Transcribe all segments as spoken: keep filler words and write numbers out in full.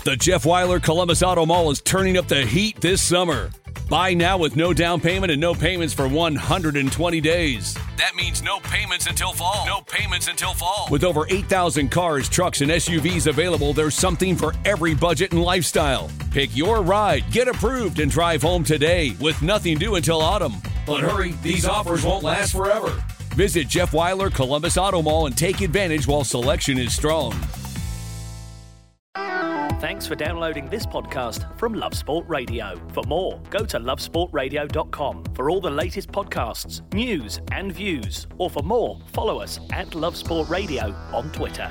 The Jeff Weiler Columbus Auto Mall is turning up the heat this summer. Buy now with no down payment and no payments for one hundred twenty days. That means no payments until fall. No payments until fall. With over eight thousand cars, trucks, and S U Vs available, there's something for every budget and lifestyle. Pick your ride, get approved, and drive home today with nothing due until autumn. But hurry, these offers won't last forever. Visit Jeff Weiler Columbus Auto Mall and take advantage while selection is strong. Thanks for downloading this podcast from Love Sport Radio. For more, go to love sport radio dot com for all the latest podcasts, news and views. Or for more, follow us at Love Sport Radio on Twitter.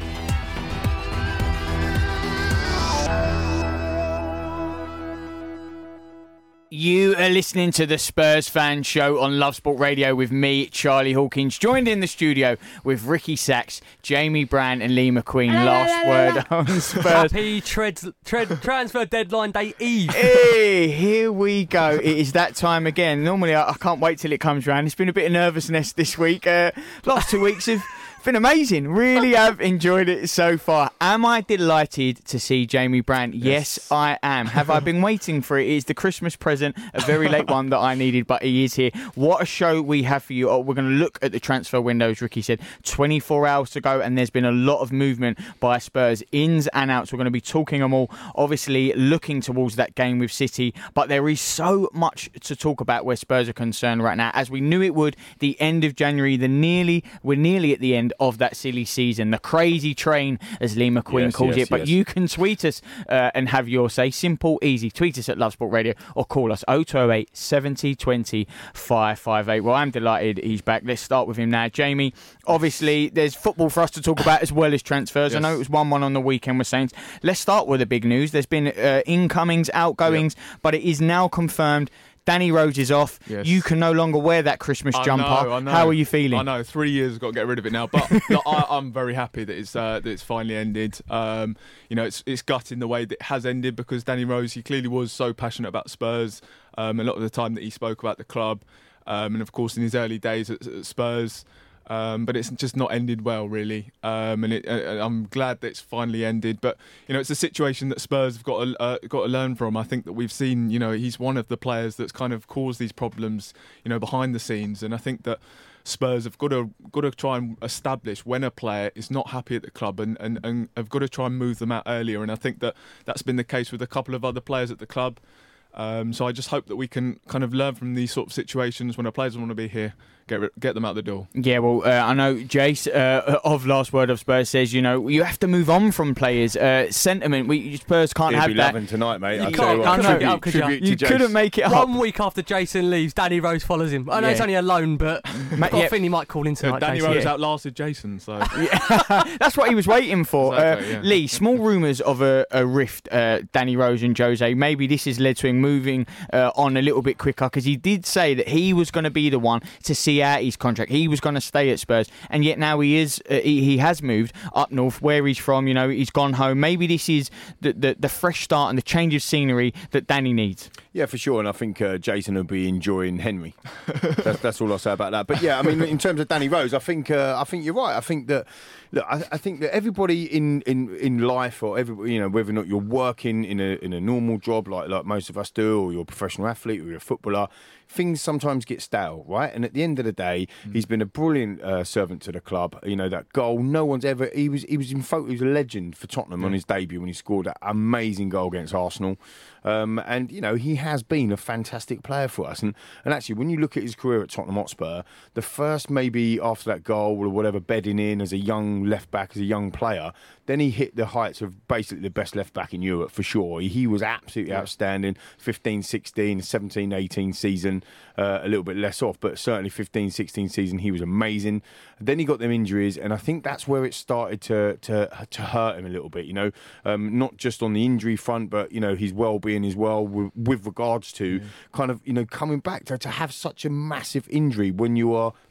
You are listening to the Spurs Fan Show on Love Sport Radio with me, Charlie Hawkins, joined in the studio with Ricky Sachs, Jamie Brand and Lee McQueen. Last word on Spurs. Happy tread, tread, transfer deadline day eve. Hey, here we go. It is that time again. Normally, I, I can't wait till it comes round. It's been a bit of nervousness this week. Uh, last two weeks have been amazing. Really have enjoyed it so far. Am I delighted to see Jamie Brand? Yes, yes I am. Have I been waiting for it? It is the Christmas present, a very late one that I needed, but he is here. What a show we have for you. Oh, we're going to look at the transfer window, as Ricky said. twenty-four hours to go, and there's been a lot of movement by Spurs, ins and outs. We're going to be talking them all, obviously looking towards that game with City, but there is so much to talk about where Spurs are concerned right now. As we knew it would, the end of January, the nearly, we're nearly at the end of that silly season, the crazy train, as Lee McQueen yes, calls yes, it. But yes. you can tweet us uh, and have your say. Simple, easy. Tweet us at Love Sport Radio or call us oh two oh eight, seventy, twenty, five five eight. Well, I'm delighted he's back. Let's start with him now. Jamie, obviously there's football for us to talk about as well as transfers. Yes. I know it was one one on the weekend with Saints. Let's start with the big news. There's been uh, incomings, outgoings, yep. but it is now confirmed Danny Rose is off. Yes. You can no longer wear that Christmas I jumper. Know, I know. How are you feeling? I know. Three years, got to get rid of it now. But look, I, I'm very happy that it's uh, that it's finally ended. Um, you know, it's it's gutting the way that it has ended because Danny Rose, he clearly was so passionate about Spurs. Um, a lot of the time that he spoke about the club, um, and of course in his early days at, at Spurs. Um, but it's just not ended well, really. Um, and it, uh, I'm glad that it's finally ended. But you know, it's a situation that Spurs have got to, uh, got to learn from. I think that we've seen, you know, he's one of the players that's kind of caused these problems, you know, behind the scenes. And I think that Spurs have got to got to try and establish when a player is not happy at the club, and, and, and have got to try and move them out earlier. And I think that that's been the case with a couple of other players at the club. Um, so I just hope that we can kind of learn from these sort of situations when a player doesn't want to be here. Get get them out the door. Yeah, well, uh, I know Jace uh, of Last Word of Spurs says, you know, you have to move on from players. Uh, sentiment, we Spurs can't He'll have be that. loving tonight, mate. You I'll can't, tell you what. can't Tribute, make it up, could you? tribute You to couldn't Jace. make it up. One week after Jason leaves, Danny Rose follows him. I know Yeah. it's only a loan, but Ma- I've got yeah. a feeling he might call in tonight. Danny Jason. Rose Yeah. outlasted Jason, so Yeah. That's what he was waiting for. Exactly, uh, yeah. Lee, small rumours of a, a rift, uh, Danny Rose and Jose. Maybe this has led to him moving uh, on a little bit quicker, because he did say that he was going to be the one to see out his contract. He was going to stay at Spurs, and yet now he is. Uh, he, he has moved up north, where he's from. You know, he's gone home. Maybe this is the, the, the fresh start and the change of scenery that Danny needs. Yeah, for sure. And I think uh, Jason will be enjoying Henry. that's, that's all I'll say about that. But yeah, I mean, in terms of Danny Rose, I think uh, I think you're right. I think that look, I, I think that everybody in, in, in life, or every, you know, whether or not you're working in a in a normal job like like most of us do, or you're a professional athlete, or you're a footballer, things sometimes get stale, right? And at the end of the day, mm. he's been a brilliant uh, servant to the club. You know, that goal, no one's ever. He was he was in photo, he was a legend for Tottenham mm. on his debut when he scored that amazing goal against Arsenal. Um, and you know, he has been a fantastic player for us. And and actually, when you look at his career at Tottenham Hotspur, the first maybe after that goal or whatever, bedding in as a young left back, as a young player, then he hit the heights of basically the best left back in Europe for sure. He, he was absolutely yeah. outstanding. fifteen, sixteen, seventeen, eighteen season, uh, a little bit less off, but certainly fifteen, sixteen season, he was amazing. Then he got them injuries, and I think that's where it started to to to hurt him a little bit. You know, um, not just on the injury front, but you know, his well-being as well, with, with regards to yeah. kind of, you know, coming back to, to have such a massive injury when you are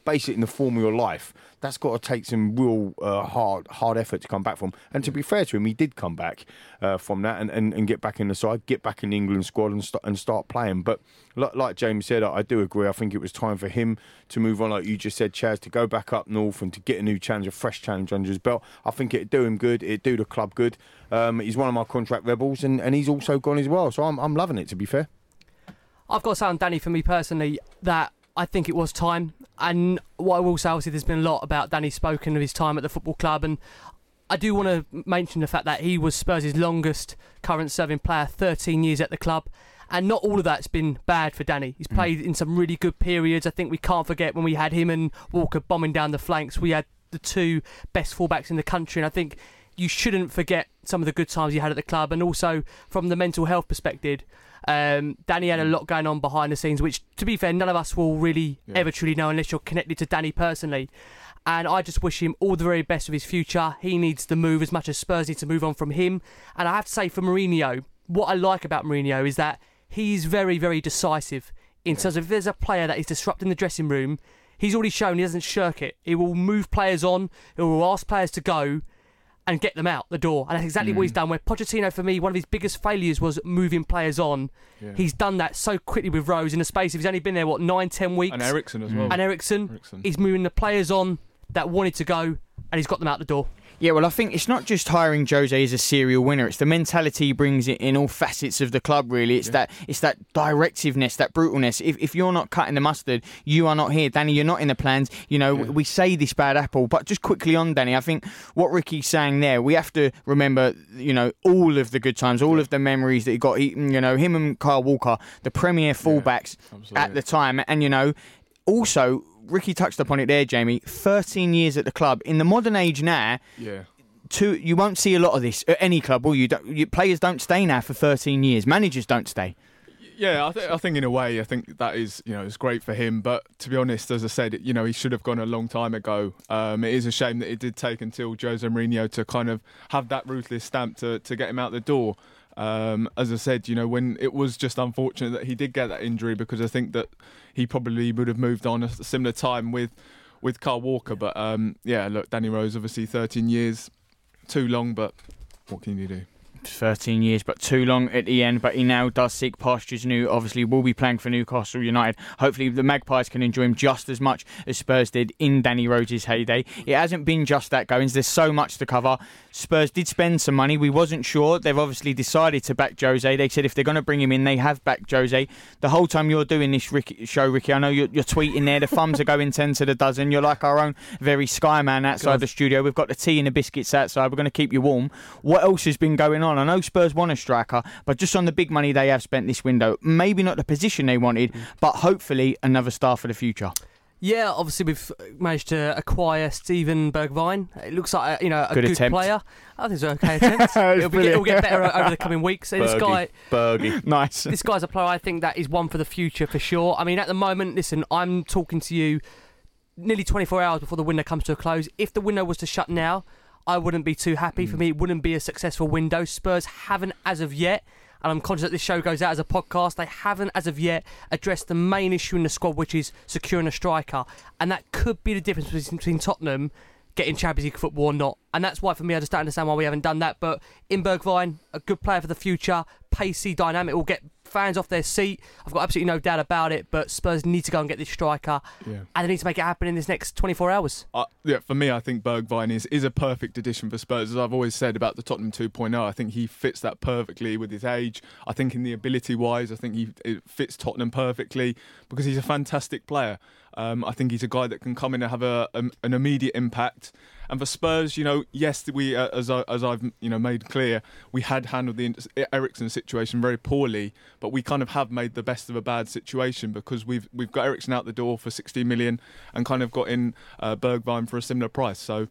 base it in the form of your life, that's got to take some real uh, hard hard effort to come back from. And to be fair to him, he did come back uh, from that and, and, and get back in the side, get back in the England squad and, st- and start playing. But like, like James said, I, I do agree. I think it was time for him to move on, like you just said, Chaz, to go back up north and to get a new challenge, a fresh challenge under his belt. I think it'd do him good. It'd do the club good. Um, he's one of my contract rebels, and, and he's also gone as well. So I'm I'm loving it, to be fair. I've got to say on Danny, for me personally, that I think it was time. And what I will say, obviously, there's been a lot about Danny spoken of his time at the football club, and I do want to mention the fact that he was Spurs' longest current serving player, thirteen years at the club. And not all of that's been bad for Danny. He's played mm. in some really good periods. I think we can't forget when we had him and Walker bombing down the flanks. We had the two best fullbacks in the country. And I think you shouldn't forget some of the good times he had at the club. And also from the mental health perspective, um, Danny had a lot going on behind the scenes, which, to be fair, none of us will really yeah. ever truly know unless you're connected to Danny personally. And I just wish him all the very best of his future. He needs to move as much as Spurs need to move on from him. And I have to say, for Mourinho, what I like about Mourinho is that he's very, very decisive in terms of if there's a player that is disrupting the dressing room, he's already shown he doesn't shirk it. He will move players on, he will ask players to go and get them out the door. And that's exactly mm. what he's done. Where Pochettino, for me, one of his biggest failures was moving players on. Yeah. He's done that so quickly with Rose in the space of he's only been there, what, nine, ten weeks? And Eriksen as well. And Eriksen, Eriksen. He's moving the players on that wanted to go, and he's got them out the door. Yeah, well, I think it's not just hiring Jose as a serial winner. It's the mentality he brings in, in all facets of the club, really. It's yeah. that it's that directiveness, that brutalness. If if you're not cutting the mustard, you are not here. Danny, you're not in the plans. You know, yeah. we say this bad apple. But just quickly on, Danny, I think what Ricky's saying there, we have to remember, you know, all of the good times, all yeah. of the memories that he got. He, you know, him and Kyle Walker, the premier fullbacks yeah, at the time. And, you know, also... Ricky touched upon it there, Jamie. thirteen years at the club. In the modern age now, yeah. two, you won't see a lot of this at any club, will you? Don't, you players don't stay now for thirteen years. Managers don't stay. Yeah, I, th- I think in a way, I think that is, you know, it's great for him. But to be honest, as I said, you know, he should have gone a long time ago. Um, it is a shame that it did take until Jose Mourinho to kind of have that ruthless stamp to, to get him out the door. Um, as I said, you know, when it was just unfortunate that he did get that injury, because I think that he probably would have moved on at a similar time with with Kyle Walker. But um, yeah, look, Danny Rose, obviously thirteen years, too long, but what can you do? thirteen years, but too long at the end. But he now does seek pastures new. Obviously, will be playing for Newcastle United. Hopefully, the Magpies can enjoy him just as much as Spurs did in Danny Rose's heyday. It hasn't been just that, Goins. There's so much to cover. Spurs did spend some money. We wasn't sure. They've obviously decided to back Jose. They said if they're going to bring him in, they have backed Jose. The whole time you're doing this Ricky, show, Ricky, I know you're, you're tweeting there. The thumbs are going ten to the dozen. You're like our own very Sky man outside God. the studio. We've got the tea and the biscuits outside. We're going to keep you warm. What else has been going on? I know Spurs want a striker, but just on the big money they have spent this window, maybe not the position they wanted, mm. but hopefully another star for the future. Yeah, obviously we've managed to acquire Steven Bergwijn. It looks like a, you know a good, good attempt. player. I think it's an okay attempt. it'll, be, it'll get better over the coming weeks. Bergie, this guy, Bergie. nice. This guy's a player I think that is one for the future for sure. I mean, at the moment, listen, I'm talking to you nearly twenty-four hours before the window comes to a close. If the window was to shut now, I wouldn't be too happy. Mm. For me, it wouldn't be a successful window. Spurs haven't, as of yet, and I'm conscious that this show goes out as a podcast, they haven't, as of yet, addressed the main issue in the squad, which is securing a striker. And that could be the difference between Tottenham getting Champions League football or not. And that's why, for me, I just don't understand why we haven't done that. But in Bergwijn, a good player for the future, pacey, dynamic, will get fans off their seat. I've got absolutely no doubt about it, but Spurs need to go and get this striker, yeah. and they need to make it happen in this next twenty-four hours. Uh, yeah, for me, I think Bergwijn is, is a perfect addition for Spurs. As I've always said about the Tottenham two point oh, I think he fits that perfectly with his age. I think in the ability-wise, I think he it fits Tottenham perfectly because he's a fantastic player. Um, I think he's a guy that can come in and have a, a, an immediate impact. And for Spurs, you know, yes, we uh, as I, as I've you know made clear, we had handled the Eriksen situation very poorly, but we kind of have made the best of a bad situation because we've we've got Eriksen out the door for sixty million and kind of got in uh, Bergwijn for a similar price. So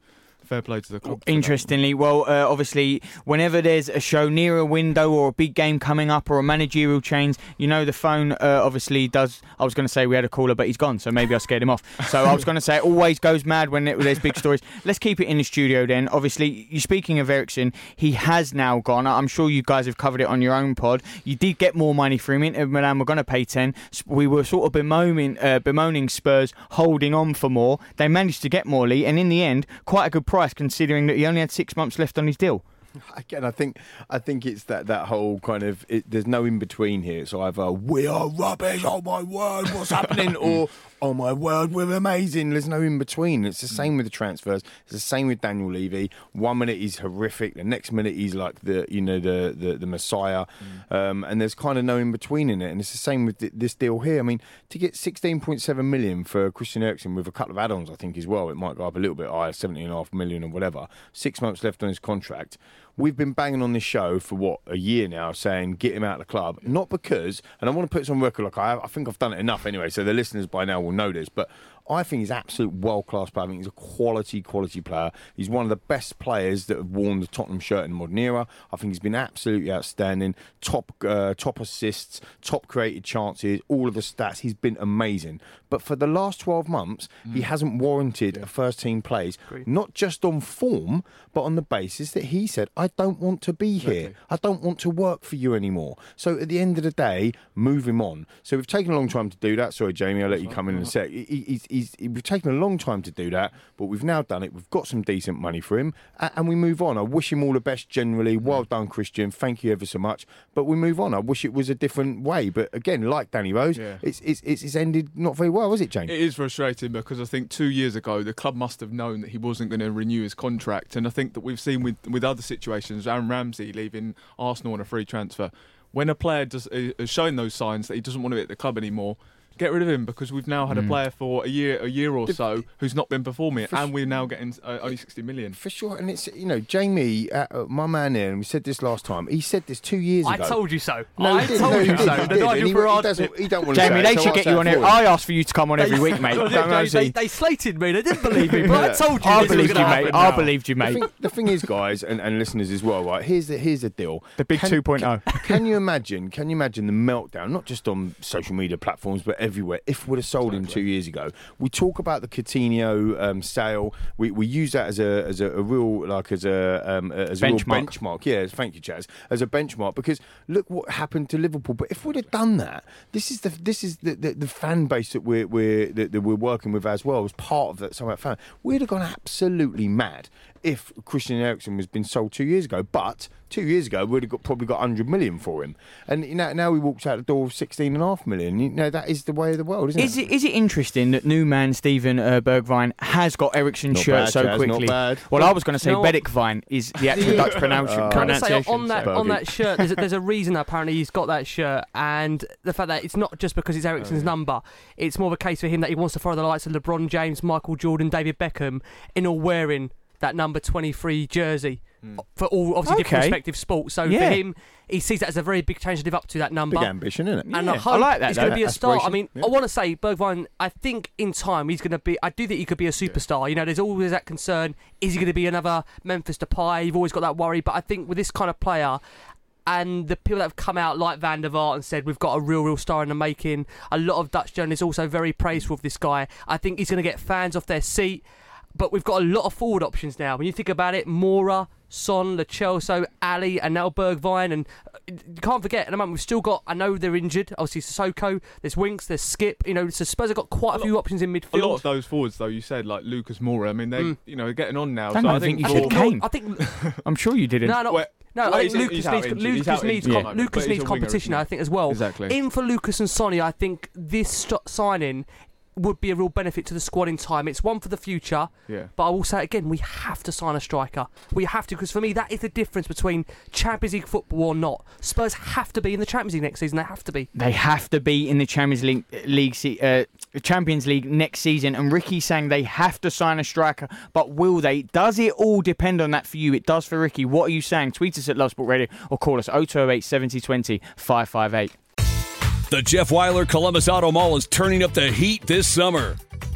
fair play to the club. Interestingly, well, uh, obviously, whenever there's a show near a window or a big game coming up or a managerial change, you know the phone uh, obviously does. I was going to say we had a caller, but he's gone, so maybe I scared him off. So I was going to say it always goes mad when it, there's big stories. Let's keep it in the studio then. Obviously, you speaking of Eriksen, he has now gone. I'm sure you guys have covered it on your own pod. You did get more money for him. Inter Milan were going to pay ten. We were sort of bemoaning, uh, bemoaning Spurs holding on for more. They managed to get Morley, and in the end, quite a good price considering that he only had six months left on his deal. Again, I think I think it's that, that whole kind of it, there's no in between here. It's either we are rubbish, oh my word, what's happening, or oh my word, we're amazing. There's no in between. It's the same with the transfers. It's the same with Daniel Levy. One minute he's horrific, the next minute he's like the you know the the, the messiah, mm. um, and there's kind of no in between in it. And it's the same with th- this deal here. I mean, to get sixteen point seven million for Christian Eriksen with a couple of add-ons, I think as well, it might go up a little bit higher, seventeen and a half million or whatever. Six months left on his contract. We've been banging on this show for, what, a year now, saying get him out of the club. Not because, and I want to put this on record, like I, have, I think I've done it enough anyway, so the listeners by now will know this, but I think he's an absolute world-class player. I think he's a quality, quality player. He's one of the best players that have worn the Tottenham shirt in the modern era. I think he's been absolutely outstanding. Top uh, top assists, top created chances, all of the stats. He's been amazing. But for the last twelve months, mm. he hasn't warranted yeah. a first-team place, Agreed. Not just on form, but on the basis that he said, I don't want to be exactly. here. I don't want to work for you anymore. So at the end of the day, move him on. So we've taken a long time to do that. Sorry, Jamie, I'll let you come in in a sec. He, he, he, He's, we've taken a long time to do that, but we've now done it. We've got some decent money for him, and, and we move on. I wish him all the best generally. Well done, Christian. Thank you ever so much. But we move on. I wish it was a different way. But again, like Danny Rose, yeah. it's, it's, it's, it's ended not very well, is it, James? It is frustrating because I think two years ago, the club must have known that he wasn't going to renew his contract. And I think that we've seen with, with other situations, Aaron Ramsey leaving Arsenal on a free transfer. When a player does, is showing those signs that he doesn't want to be at the club anymore, get rid of him, because we've now had mm. a player for a year, a year or so who's not been performing, for and we're now getting uh, only sixty million for sure. And it's you know Jamie, uh, my man here, and we said this last time. He said this two years ago. I told you so. No, I told no, you did, so. He, the did, he, he, doesn't, he don't want to Jamie, say they it, should so get you on here. I asked for you to come on every week, mate. Don't they, they slated me. They didn't believe me, but I told you. I this believed was you, mate. mate. I believed you, mate. The thing, the thing is, guys, and, and listeners as well, right? Here's the here's the deal. The big two point oh. Can, can you imagine? Can you imagine the meltdown? Not just on social media platforms, but everywhere. If we'd have sold him two years ago, we talk about the Coutinho um, sale. We we use that as a as a, a real like as a um, as a benchmark. real benchmark. Yeah, thank you, Chaz. As a benchmark, because look what happened to Liverpool. But if we'd have done that, this is the this is the, the, the fan base that we're we're that, that we're working with as well as part of that. Some of that fan, we'd have gone absolutely mad if Christian Eriksen was been sold two years ago. But two years ago, we'd have got, probably got one hundred million for him. And you know, now he walks out the door with sixteen and a half million. You know, that is the way of the world, isn't is it? it? Is it interesting that new man Steven uh, Bergwijn has got Eriksen's shirt bad, so Chaz, quickly? Not bad. Well, I was going to say no, Bedikvijn is the actual Dutch pronunciation. Uh, Can I say, pronunciation. on that so. on that shirt, there's a, there's a reason that apparently he's got that shirt, and the fact that it's not just because it's Eriksen's oh, yeah. number. It's more of a case for him that he wants to follow the likes of LeBron James, Michael Jordan, David Beckham, in all wearing that number twenty-three jersey mm. for all obviously okay. different respective sports. So yeah. for him, he sees that as a very big change to live up to that number. Big ambition, isn't it? And yeah. I hope I like that, he's going to be a star. I mean, yeah. I want to say Bergwijn, I think in time he's going to be, I do think he could be a superstar. Yeah. You know, there's always that concern, is he going to be another Memphis Depay? You've always got that worry. But I think with this kind of player, and the people that have come out like Van der Vaart and said we've got a real, real star in the making, a lot of Dutch journalists also very praiseful of this guy. I think he's going to get fans off their seat. But we've got a lot of forward options now. When you think about it, Moura, Son, Lo Celso, Ali, and now Bergwijn. And you can't forget, at the moment, we've still got, I know they're injured, obviously Sissoko, there's Winks, there's Skip. You know, so Spurs have got quite a, a few lot, options in midfield. A lot of those forwards, though, you said, like Lucas Moura, I mean, they, mm. you know, getting on now. I, so I think you said Kane. I think, I'm sure you didn't. No, no. Well, No, well, I think he's, Lucas he's needs, injured, Lucas needs, com- yeah. Lucas needs competition, I think, as well. Exactly. In for Lucas and Sonny, I think this st- signing would be a real benefit to the squad in time. It's one for the future, yeah. but I will say again, we have to sign a striker. We have to, because for me, that is the difference between Champions League football or not. Spurs have to be in the Champions League next season. They have to be. They have to be in the Champions League, league uh, Champions League next season. And Ricky's saying they have to sign a striker, but will they? Does it all depend on that for you? It does for Ricky. What are you saying? Tweet us at Love Sport Radio or call us oh two oh eight, seven oh two oh, five five eight. The Jeff Weiler Columbus Auto Mall is turning up the heat this summer.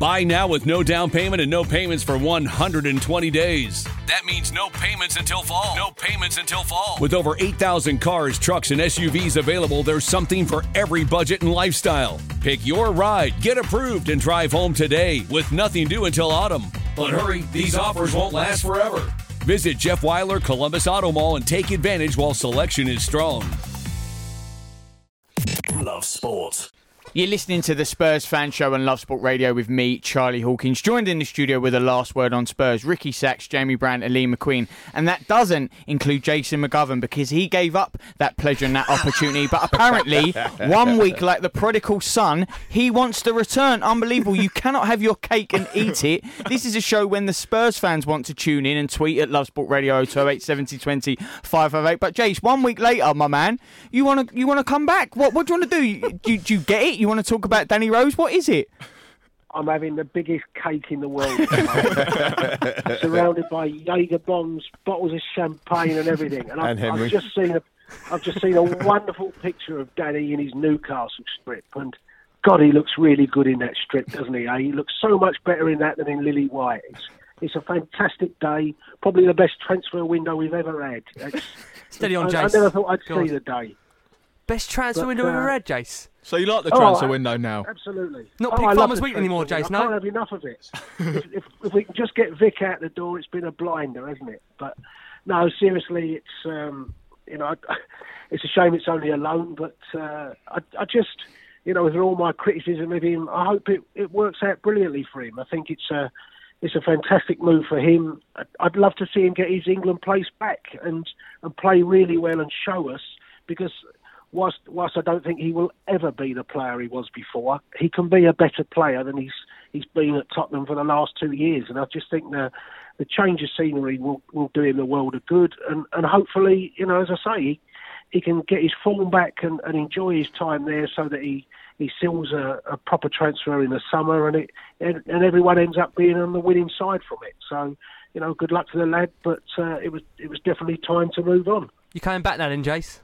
Buy now with no down payment and no payments for one hundred twenty days. That means no payments until fall. No payments until fall. With over eight thousand cars, trucks, and S U Vs available, there's something for every budget and lifestyle. Pick your ride, get approved, and drive home today with nothing due until autumn. But hurry, these offers won't last forever. Visit Jeff Weiler Columbus Auto Mall and take advantage while selection is strong. Love Sport. You're listening to the Spurs Fan Show on Love Sport Radio with me, Charlie Hawkins, joined in the studio with a last word on Spurs, Ricky Sachs, Jamie Brandt and Lee McQueen. And that doesn't include Jason McGovern because he gave up that pleasure and that opportunity. But apparently, one week like the prodigal son, he wants to return. Unbelievable. You cannot have your cake and eat it. This is a show when the Spurs fans want to tune in and tweet at Love Sport Radio oh two oh eight, seven oh two oh, five five eight. But Jace, one week later, my man, you want to you want to come back? What, what do you want to do? Do, do you get it? You want to talk about Danny Rose? What is it? I'm having the biggest cake in the world. Surrounded by Jaeger bombs, bottles of champagne and everything. And, and I've, I've just seen a, I've just seen a wonderful picture of Danny in his Newcastle strip. And God, he looks really good in that strip, doesn't he? Eh? He looks so much better in that than in Lily White. It's, it's a fantastic day. Probably the best transfer window we've ever had. It's, Steady on, I, Jace. I never thought I'd God. see the day. Best transfer But, window we've uh, ever had, Jace. So you like the Oh, transfer I- window now? Absolutely. Not Oh, Pig I love Farmers the Weekly anymore, transfer Jace, window. I no? can't have enough of it. if, if, if we can just get Vic out the door, it's been a blinder, hasn't it? But no, seriously, it's um, you know, I, it's a shame it's only a loan, but uh, I, I just, you know, with all my criticism of him, I hope it, it works out brilliantly for him. I think it's a it's a fantastic move for him. I'd, I'd love to see him get his England place back and and play really well and show us because. Whilst, whilst I don't think he will ever be the player he was before, he can be a better player than he's he's been at Tottenham for the last two years. And I just think the the change of scenery will, will do him the world of good. And, and hopefully, you know, as I say, he, he can get his form back and, and enjoy his time there so that he, he seals a, a proper transfer in the summer and, it, and and everyone ends up being on the winning side from it. So, you know, good luck to the lad, but uh, it was it was definitely time to move on. You coming back now then, Jace?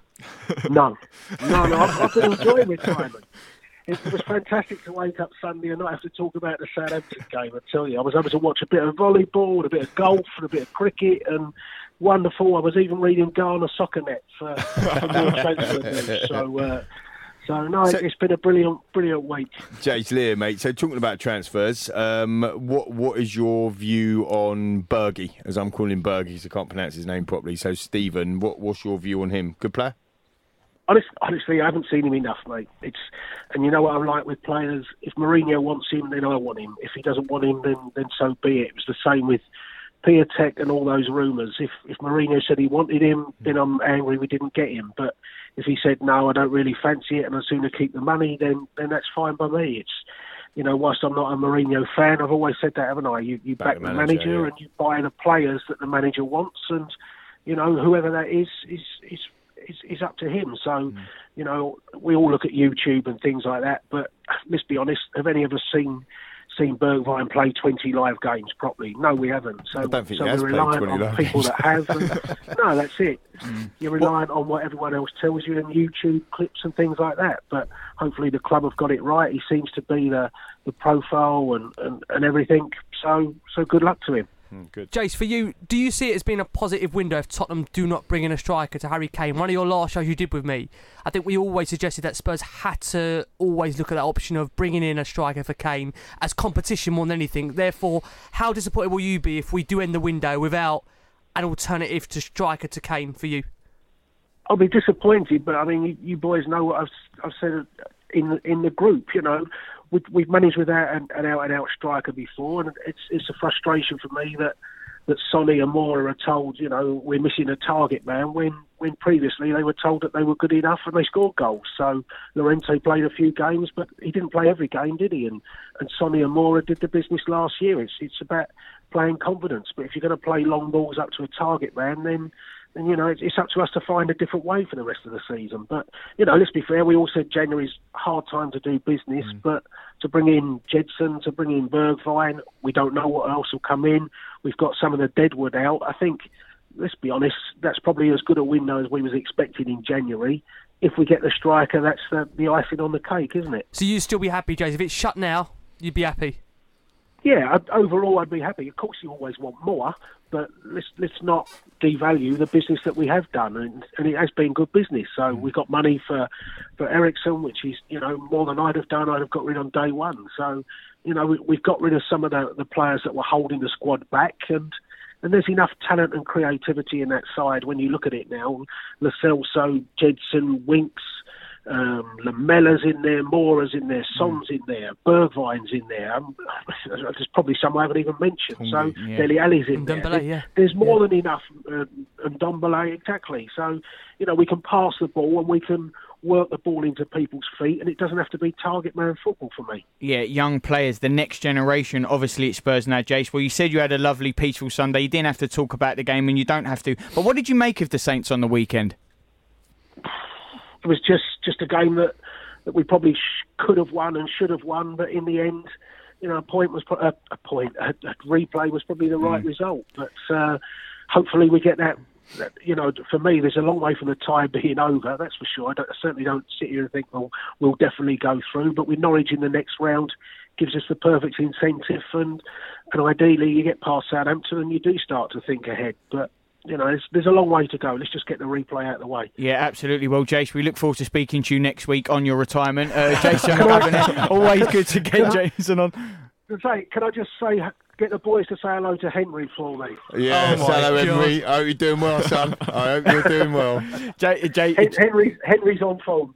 No, no, no. I've, I've been enjoying retirement. It was fantastic to wake up Sunday and not have to talk about the Southampton game. I tell you, I was able to watch a bit of volleyball, a bit of golf, and a bit of cricket, and wonderful. I was even reading Ghana Soccer Net for, for more transfer news. So, uh, so no, So- it's been a brilliant, brilliant week. Jace Lear, mate. So talking about transfers, um, what what is your view on Bergie, as I'm calling him Bergie, because I can't pronounce his name properly. So Stephen, what what's your view on him? Good player? Honest, honestly, I haven't seen him enough, mate. It's, and you know what I'm like with players. If Mourinho wants him, then I want him. If he doesn't want him, then then so be it. It was the same with Piatek and all those rumours. If if Mourinho said he wanted him, then I'm angry we didn't get him. But if he said no, I don't really fancy it, and I'd sooner keep the money, then then that's fine by me. It's, you know, whilst I'm not a Mourinho fan, I've always said that, haven't I? You you back, Back the the manager, manager, yeah. and you buy the players that the manager wants, and you know whoever that is is is. Is, is up to him. So, mm. you know, we all look at YouTube and things like that, but let's be honest, have any of us seen seen Bergwijn play twenty live games properly? No, we haven't. So, I don't think so he has we're played reliant twenty on live people games. that have. And, no, that's it. Mm. You're reliant on what everyone else tells you in YouTube clips and things like that. But hopefully the club have got it right. He seems to be the, the profile and, and, and everything. So, so good luck to him. Mm, good. Jace, for you, do you see it as being a positive window if Tottenham do not bring in a striker to Harry Kane? One of your last shows you did with me, I think we always suggested that Spurs had to always look at that option of bringing in a striker for Kane as competition more than anything. Therefore, how disappointed will you be if we do end the window without an alternative to striker to Kane for you? I'll be disappointed, but I mean, you, you boys know what I've, I've said in in the group. You know, we, we've managed without an, an out-and-out striker before, and it's it's a frustration for me that that Sonny and Moura are told, you know, we're missing a target man when when previously they were told that they were good enough and they scored goals. So Llorente played a few games, but he didn't play every game, did he? And and Sonny and Moura did the business last year. It's it's about playing confidence. But if you're going to play long balls up to a target man, then then you know it's, it's up to us to find a different way for the rest of the season. But you know, let's be fair. We all said January's a hard time to do business, mm. but to bring in Jedson, to bring in Bergwijn, we don't know what else will come in. We've got some of the deadwood out. I think, let's be honest, that's probably as good a window as we was expecting in January. If we get the striker, that's the, the icing on the cake, isn't it? So you'd still be happy, Jace? If it's shut now, you'd be happy? yeah, I'd, overall I'd be happy. Of course, you always want more, but let's let's not devalue the business that we have done, and, and it has been good business. So mm. we got money for for Eriksson, which is you know more than I'd have done. I'd have got rid on day one. So you know we, we've got rid of some of the, the players that were holding the squad back, and and there's enough talent and creativity in that side when you look at it now. Lo Celso, Jedson, Winks. Um, Lamella's in there, Mora's in there, Son's in there, Bergwijn's in there. Um, there's probably some I haven't even mentioned. So yeah. Dele Alli's in Ndombele, there. yeah. There's more yeah. than enough. Uh, and Ndombele, exactly. So, you know, we can pass the ball and we can work the ball into people's feet, and it doesn't have to be target man football for me. Yeah, young players, the next generation, obviously at Spurs now, Jace. Well, you said you had a lovely, peaceful Sunday. You didn't have to talk about the game, and you don't have to. But what did you make of the Saints on the weekend? It was just, just a game that, that we probably sh- could have won and should have won, but in the end, you know, a point was pro- a, a point, a, a replay was probably the right mm. result. But uh, hopefully we get that, that. You know, for me, there's a long way from the tie being over. That's for sure. I, don't, I certainly don't sit here and think, well, we'll definitely go through. But with Norwich in the next round, gives us the perfect incentive, and and ideally you get past Southampton and you do start to think ahead. But you know, there's, there's a long way to go. Let's just get the replay out of the way. Yeah, absolutely. Well, Jace, we look forward to speaking to you next week on your retirement. Uh, Jason McGovern, always good to get Jason on. Say, can I just say, get the boys to say hello to Henry for me? Yeah, oh hello, Henry. I hope you're doing well, son. I hope you're doing well. J- J- Hen- Henry's, Henry's on form.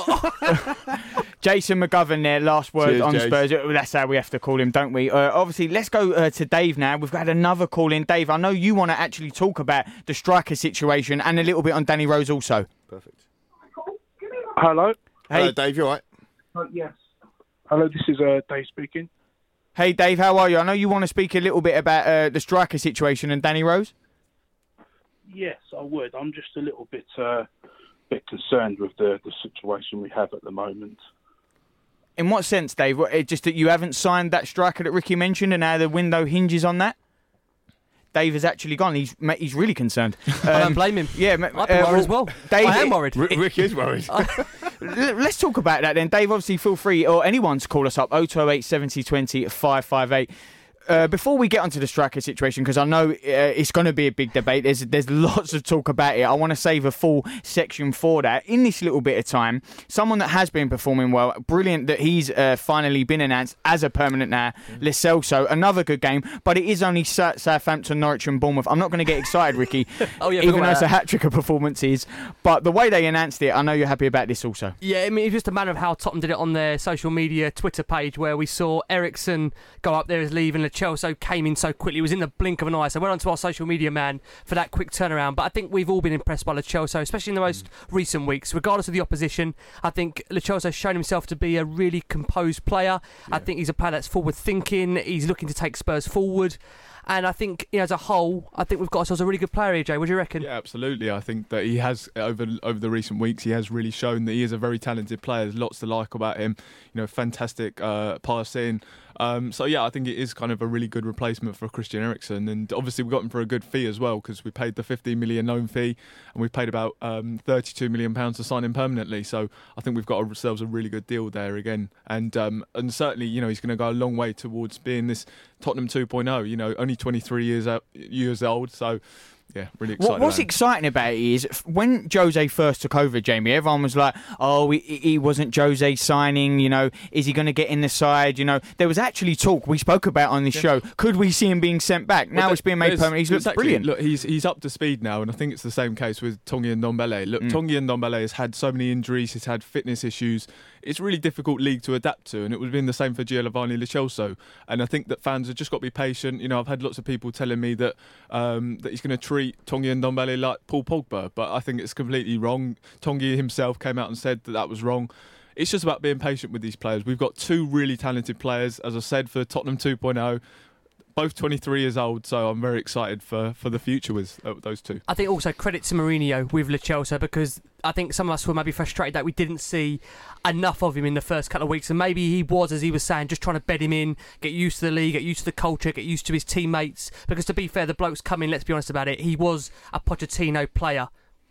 Jason McGovern there, last word Cheers, on Jace. Spurs. That's how we have to call him, don't we? Uh, obviously, let's go uh, to Dave now. We've got another call in. Dave, I know you want to actually talk about the striker situation and a little bit on Danny Rose also. Perfect. Hello? Hey, Hello, Dave, you all right? Uh, yes. Hello, this is uh, Dave speaking. Hey, Dave, how are you? I know you want to speak a little bit about uh, the striker situation and Danny Rose. Yes, I would. I'm just a little bit uh, bit concerned with the, the situation we have at the moment. In what sense, Dave? What, it just that you haven't signed that striker that Ricky mentioned and now the window hinges on that? Dave has actually gone. He's he's really concerned. Um, I don't blame him. Yeah, I'd be uh, worried as well. Dave, I am worried. R- Rick is worried. Let's talk about that then. Dave, obviously feel free, or anyone, to call us up, oh two oh eight, seven oh two oh, five five eight. Uh, before we get onto the striker situation, because I know uh, it's going to be a big debate, there's there's lots of talk about it. I want to save a full section for that. In this little bit of time, someone that has been performing well, brilliant that he's uh, finally been announced as a permanent now, Lo Celso, another good game, but it is only Sa- Southampton, Norwich and Bournemouth. I'm not going to get excited, Ricky, oh, yeah, even though it's that. a hat-trick of performances, but the way they announced it, I know you're happy about this also. Yeah, I mean, it's just a matter of how Tottenham did it on their social media Twitter page, where we saw Eriksson go up there as leaving, Lo Celso came in so quickly. It was in the blink of an eye. So well on to our social media man for that quick turnaround. But I think we've all been impressed by Lo Celso, especially in the most mm. recent weeks. Regardless of the opposition, I think Lo Celso has shown himself to be a really composed player. Yeah. I think he's a player that's forward thinking. He's looking to take Spurs forward. And I think, you know, as a whole, I think we've got ourselves a really good player here, Jay. What do you reckon? Yeah, absolutely. I think that he has, over over the recent weeks, he has really shown that he is a very talented player. There's lots to like about him. You know, fantastic uh, passing. Um, so, yeah, I think it is kind of a really good replacement for Christian Eriksen. And obviously we got him for a good fee as well, because we paid the fifteen million loan fee and we've paid about um, thirty-two million pounds to sign him permanently. So I think we've got ourselves a really good deal there again. And um, and certainly, you know, he's going to go a long way towards being this Tottenham two point oh, you know, only twenty-three years out, years old. So, yeah, really excited. What, what's about exciting about it is when Jose first took over, Jamie, everyone was like, oh, he, he wasn't Jose signing, you know, is he going to get in the side? You know, there was actually talk we spoke about on this yeah. show. Could we see him being sent back? Now well, it's being made permanent. He's looked exactly, brilliant. Look, he's he's up to speed now, and I think it's the same case with Tanguy Ndombele. Look, mm. Tanguy Ndombele has had so many injuries, he's had fitness issues. It's a really difficult league to adapt to, and it would have been the same for Giovanni Lo Celso. And I think that fans have just got to be patient. You know, I've had lots of people telling me that um, that he's going to treat Tanguy Ndombele like Paul Pogba, but I think it's completely wrong. Tanguy himself came out and said that that was wrong. It's just about being patient with these players. We've got two really talented players, as I said, for Tottenham two point oh. Both twenty-three years old, so I'm very excited for, for the future with uh, those two. I think also credit to Mourinho with Lo Celso, because I think some of us were maybe frustrated that we didn't see enough of him in the first couple of weeks, and maybe he was, as he was saying, just trying to bed him in, get used to the league, get used to the culture, get used to his teammates, because to be fair, the bloke's come in, let's be honest about it, he was a Pochettino player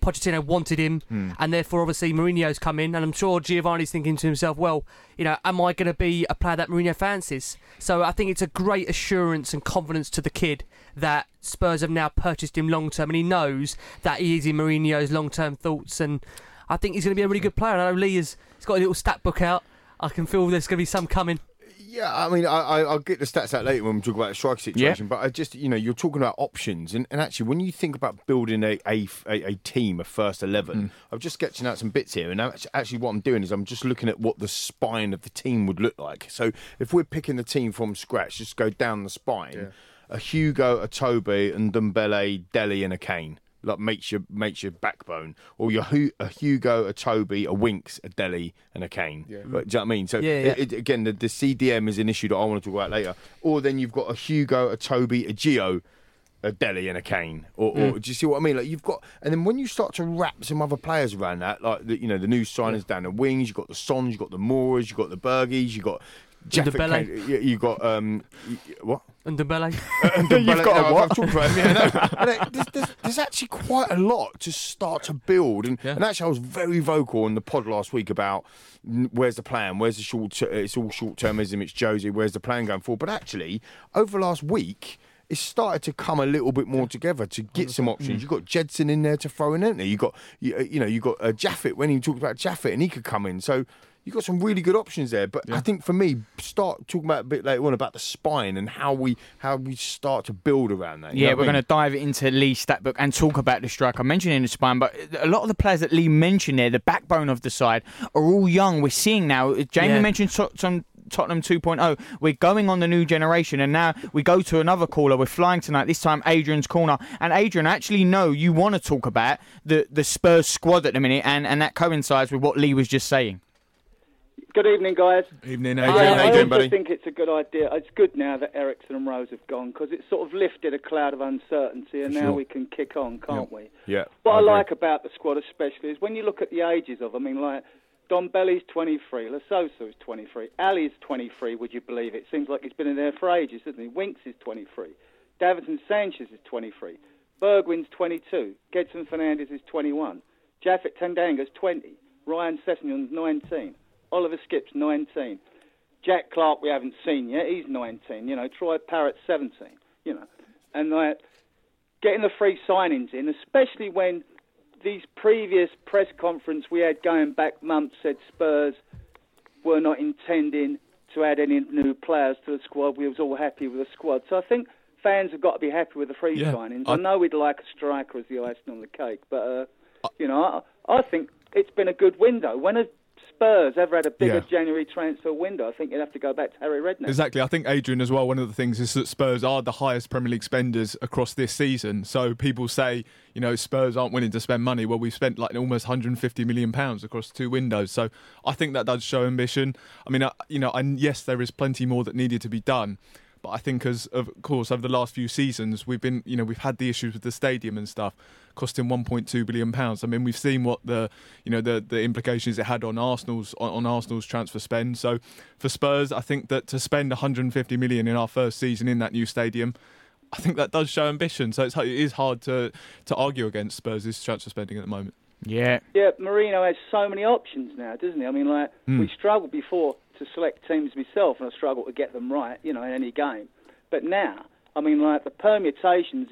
Pochettino wanted him, Mm. and therefore obviously Mourinho's come in, and I'm sure Giovanni's thinking to himself, well, you know, am I going to be a player that Mourinho fancies? So I think it's a great assurance and confidence to the kid that Spurs have now purchased him long term, and he knows that he is in Mourinho's long term thoughts, and I think he's going to be a really good player. And I know Lee has he's got a little stat book out. I can feel there's going to be some coming. Yeah, I mean, I, I, I'll get the stats out later when we talk about the striker situation. Yeah. But I just, you know, you're talking about options, and, and actually, when you think about building a a, a, a team, a first eleven, mm. I'm just sketching out some bits here, and actually, what I'm doing is I'm just looking at what the spine of the team would look like. So, if we're picking the team from scratch, just go down the spine: yeah. a Hugo, a Toby, and Ndombele, Dele, and a Kane. Like makes your makes your backbone, or your a Hugo, a Toby, a Winks, a Dele, and a Kane. Yeah. But, do you know what I mean? So yeah, yeah. It, it, again, the, the C D M is an issue that I want to talk about later. Or then you've got a Hugo, a Toby, a Gio, a Dele, and a Kane. Or, mm. or do you see what I mean? Like you've got, and then when you start to wrap some other players around that, like the, you know the new signings yeah. down the wings, you've got the Sons, you've got the Moras, you've got the Bergies, you've got. Ndombele. You, you got um, what? Ndombele. Ndombele. You've got no, a what? I've talked about him. Yeah, no. And it, there's, there's, there's actually quite a lot to start to build, and, yeah. and actually I was very vocal on the pod last week about where's the plan, where's the short. It's all short termism. It's Josie. Where's the plan going forward? But actually, over the last week, it's started to come a little bit more together to get some options. You've got Jedson in there to throw in, haven't you? You got you, you know you got uh, Jaffet when he talked about Jaffet, and he could come in. So. You've got some really good options there, but yeah. I think for me, start talking about a bit later on about the spine and how we how we start to build around that. Yeah, we're I mean? going to dive into Lee's stat book and talk about the striker. I mentioned in the spine, but a lot of the players that Lee mentioned there, the backbone of the side, are all young. We're seeing now. Jamie yeah. mentioned some. Tottenham two point oh. We're going on the new generation, and now we go to another caller. We're flying tonight, this time Adrian's corner. And Adrian, I actually know you want to talk about the, the Spurs squad at the minute, and, and that coincides with what Lee was just saying. Good evening, guys. Evening, Adrian. I, How you I doing, also buddy? think it's a good idea. It's good now that Eriksen and Rose have gone, because it's sort of lifted a cloud of uncertainty, and For now sure. we can kick on, can't yeah. we? Yeah. What I, I agree. like about the squad especially is when you look at the ages of, I mean, like, Ndombele's twenty-three, Lasoso's twenty-three, Ali's twenty-three, would you believe it? Seems like he's been in there for ages, doesn't he? Winks is twenty-three, Davinson Sanchez is twenty-three, Bergwijn's twenty-two, Gedson Fernandes is twenty-one, Jaffet Tandanga's twenty, Ryan Sessegnon's nineteen, Oliver Skipp's nineteen, Jack Clark we haven't seen yet, he's nineteen, you know, Troy Parrott's seventeen, you know, and like getting the free signings in, especially when these previous press conference we had going back months said Spurs were not intending to add any new players to the squad. We was all happy with the squad. So I think fans have got to be happy with the free yeah, signings. I, I know we'd like a striker as the icing on the cake, but, uh, I, you know, I, I think it's been a good window. When have Spurs ever had a bigger yeah. January transfer window? I think you'd have to go back to Harry Redknapp. Exactly. I think, Adrian, as well, one of the things is that Spurs are the highest Premier League spenders across this season. So people say, you know, Spurs aren't willing to spend money. Well, we've spent like almost one hundred fifty million pounds across two windows. So I think that does show ambition. I mean, I, you know, and yes, there is plenty more that needed to be done. But I think, as of course, over the last few seasons, we've been, you know, we've had the issues with the stadium and stuff, costing one point two billion pounds. I mean, we've seen what the, you know, the, the implications it had on Arsenal's on, on Arsenal's transfer spend. So for Spurs, I think that to spend one hundred fifty million in our first season in that new stadium, I think that does show ambition. So it's, it is hard to to argue against Spurs' transfer spending at the moment. Yeah. Yeah, Mourinho has so many options now, doesn't he? I mean, like, mm. we struggled before to select teams myself, and I struggled to get them right, you know, in any game. But now, I mean, like, the permutations,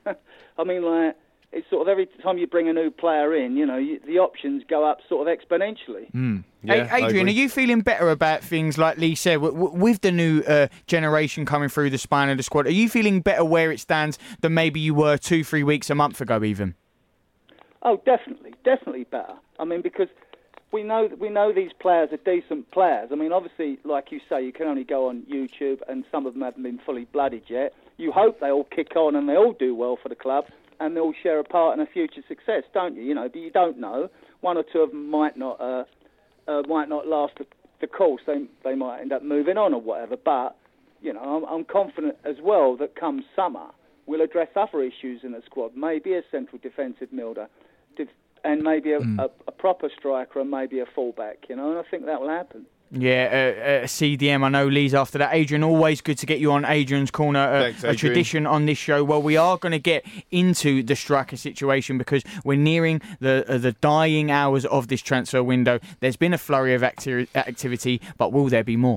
I mean, like, it's sort of every time you bring a new player in, you know, you, the options go up sort of exponentially. Mm. Yeah, hey, Adrian, are you feeling better about things like Lee said, w- w- with the new uh, generation coming through the spine of the squad? Are you feeling better where it stands than maybe you were two, three weeks, a month ago even? Oh, definitely, definitely better. I mean, because we know we know these players are decent players. I mean, obviously, like you say, you can only go on YouTube, and some of them haven't been fully blooded yet. You hope they all kick on and they all do well for the club, and they all share a part in a future success, don't you? You know, but you don't know. One or two of them might not uh, uh, might not last the, the course. They they might end up moving on or whatever. But you know, I'm, I'm confident as well that come summer we'll address other issues in the squad. Maybe a central defensive midfielder, and maybe a, mm. a, a proper striker, and maybe a fullback. You know, and I think that will happen. Yeah, uh, uh, C D M, I know Lee's after that. Adrian, always good to get you on Adrian's Corner, uh, Thanks, a tradition on this show. Well, we are going to get into the striker situation because we're nearing the uh, the dying hours of this transfer window. There's been a flurry of acti- activity, but will there be more?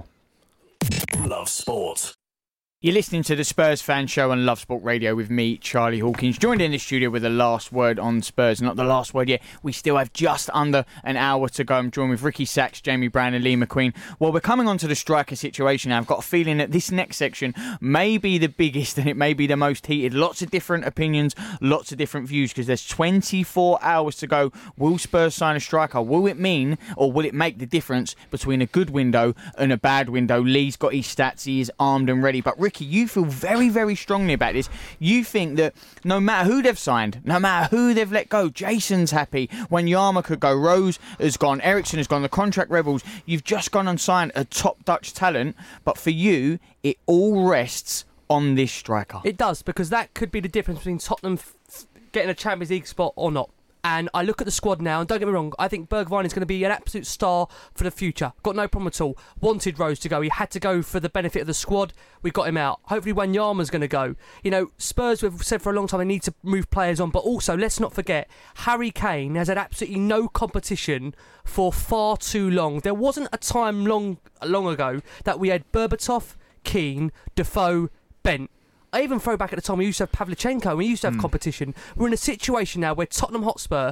Love Sport. You're listening to the Spurs Fan Show on Love Sport Radio with me, Charlie Hawkins, joined in the studio with the last word on Spurs. Not the last word yet. We still have just under an hour to go. I'm joined with Ricky Sachs, Jamie Brown and Lee McQueen. Well, we're coming on to the striker situation now. I've got a feeling that this next section may be the biggest and it may be the most heated. Lots of different opinions, lots of different views because there's twenty-four hours to go. Will Spurs sign a striker? Will it mean or will it make the difference between a good window and a bad window? Lee's got his stats. He is armed and ready. But Ricky, you feel very, very strongly about this. You think that no matter who they've signed, no matter who they've let go, Jason's happy. Wanyama could go, Rose has gone, Ericsson has gone, the contract rebels. You've just gone and signed a top Dutch talent, but for you, it all rests on this striker. It does, because that could be the difference between Tottenham f- getting a Champions League spot or not. And I look at the squad now, and don't get me wrong, I think Bergwijn is going to be an absolute star for the future. Got no problem at all. Wanted Rose to go. He had to go for the benefit of the squad. We got him out. Hopefully Wanyama's going to go. You know, Spurs, we've said for a long time, they need to move players on. But also, let's not forget, Harry Kane has had absolutely no competition for far too long. There wasn't a time long, long ago that we had Berbatov, Keane, Defoe, Bent. I even throw back at the time we used to have Pavlyuchenko, we used to have mm. competition. We're in a situation now where Tottenham Hotspur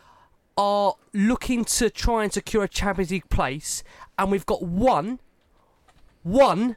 are looking to try and secure a Champions League place, and we've got one, one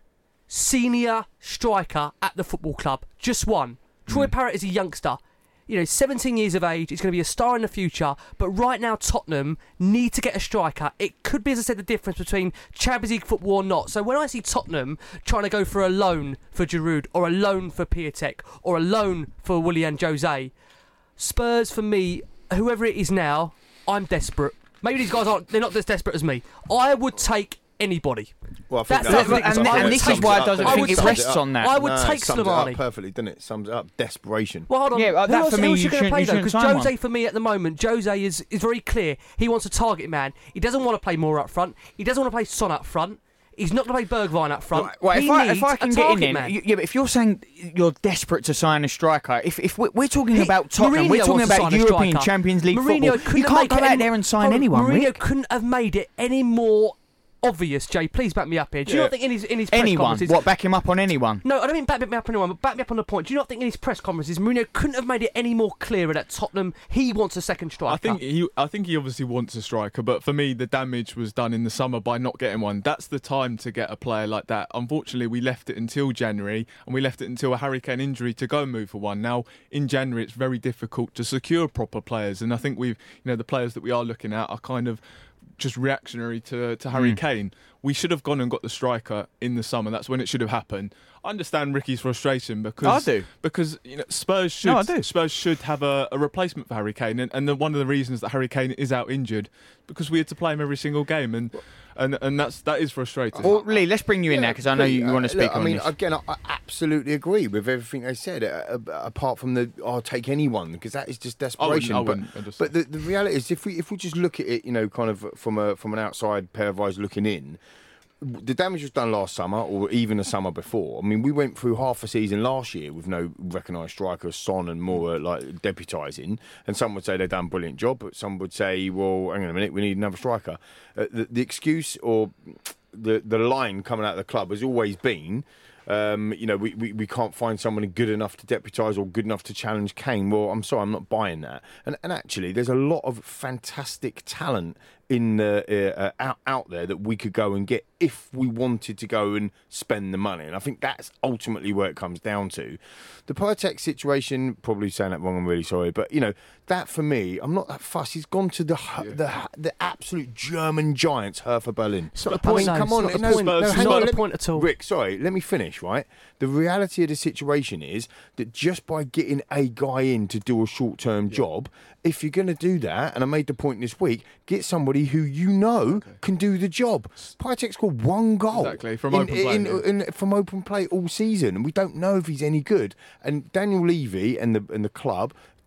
senior striker at the football club. Just one. Mm. Troy Parrott is a youngster. You know, seventeen years of age, he's going to be a star in the future, but right now Tottenham need to get a striker. It could be, as I said, the difference between Champions League football or not. So when I see Tottenham trying to go for a loan for Giroud, or a loan for Piatek, or a loan for Willian Jose, Spurs, for me, whoever it is now, I'm desperate. Maybe these guys aren't, they're not as desperate as me. I would take anybody. Well, I think that's, that's, that's, and, and this is why I don't think it rests on that. I would no, take sums Slimani. It up perfectly, doesn't it? Sums it up. Desperation. Well, hold on. Yeah, who that else, for me, who else you you going to play though? Because Jose, one. for me at the moment, Jose is, is very clear. He wants a target man. He doesn't want to play Moura up front. He doesn't want to play Son up front. He's not going to play Bergwijn up front. Right, well, he if, I, needs if I can a get target in man. then, yeah, but if you're saying you're desperate to sign a striker, if if we're, we're talking He- about Tottenham, Mourinho we're talking wants to about sign a European striker. Champions League Mourinho football. couldn't You have can't made go it out any- there and sign Hold on, anyone, Mourinho Rick. couldn't have made it any more obvious, Jay. Please back me up here. Do you Yeah. not think in his in his press Anyone? conferences? What, back him up on anyone? No, I don't mean back me up on anyone, but back me up on the point. Do you not think in his press conferences, Mourinho couldn't have made it any more clearer that Tottenham, he wants a second striker? I think he, I think he obviously wants a striker, but for me, the damage was done in the summer by not getting one. That's the time to get a player like that. Unfortunately, we left it until January, and we left it until a Harry Kane injury to go and move for one. Now, in January, it's very difficult to secure proper players, and I think we've, you know, the players that we are looking at are kind of just reactionary to, to Harry mm. Kane. We should have gone and got the striker in the summer. That's when it should have happened. I understand Ricky's frustration because I do. because you know Spurs should No, I do. Spurs should have a, a replacement for Harry Kane, and, and the, one of the reasons that Harry Kane is out injured because we had to play him every single game, and and and that's that is frustrating. Well, Lee, let's bring you in there because I know you, you want to speak uh, on I mean, this. again, I, I absolutely agree with everything they said. Uh, uh, apart from the, I'll take anyone because that is just desperation. I wouldn't, I wouldn't, but but the, the reality is, if we if we just look at it, you know, kind of from a from an outside pair of eyes looking in. The damage was done last summer, or even the summer before. I mean, we went through half a season last year with no recognised strikers, Son and Moura, like deputising. And some would say they've done a brilliant job, but some would say, well, hang on a minute, we need another striker. Uh, the, the excuse or the the line coming out of the club has always been, um, you know, we, we, we can't find somebody good enough to deputise or good enough to challenge Kane. Well, I'm sorry, I'm not buying that. And and actually, there's a lot of fantastic talent in the uh, uh, out out there that we could go and get if we wanted to go and spend the money. And I think that's ultimately where it comes down to. The Piatek situation, probably saying that wrong, I'm really sorry, but you know, that for me, I'm not that fussed. He's gone to the yeah. the the absolute German giants, Hertha Berlin. It's not the point, I mean, come on, it's not no, the point, no, it's hang not on, the let point me, at all. Rick, sorry, let me finish, right? The reality of the situation is that just by getting a guy in to do a short-term yeah. job, if you're going to do that, and I made the point this week, get somebody who you know okay. can do the job. Piatek scored one goal exactly from in, open play, in, yeah. in, in, from open play all season, and we don't know if he's any good. And Daniel Levy and the and the club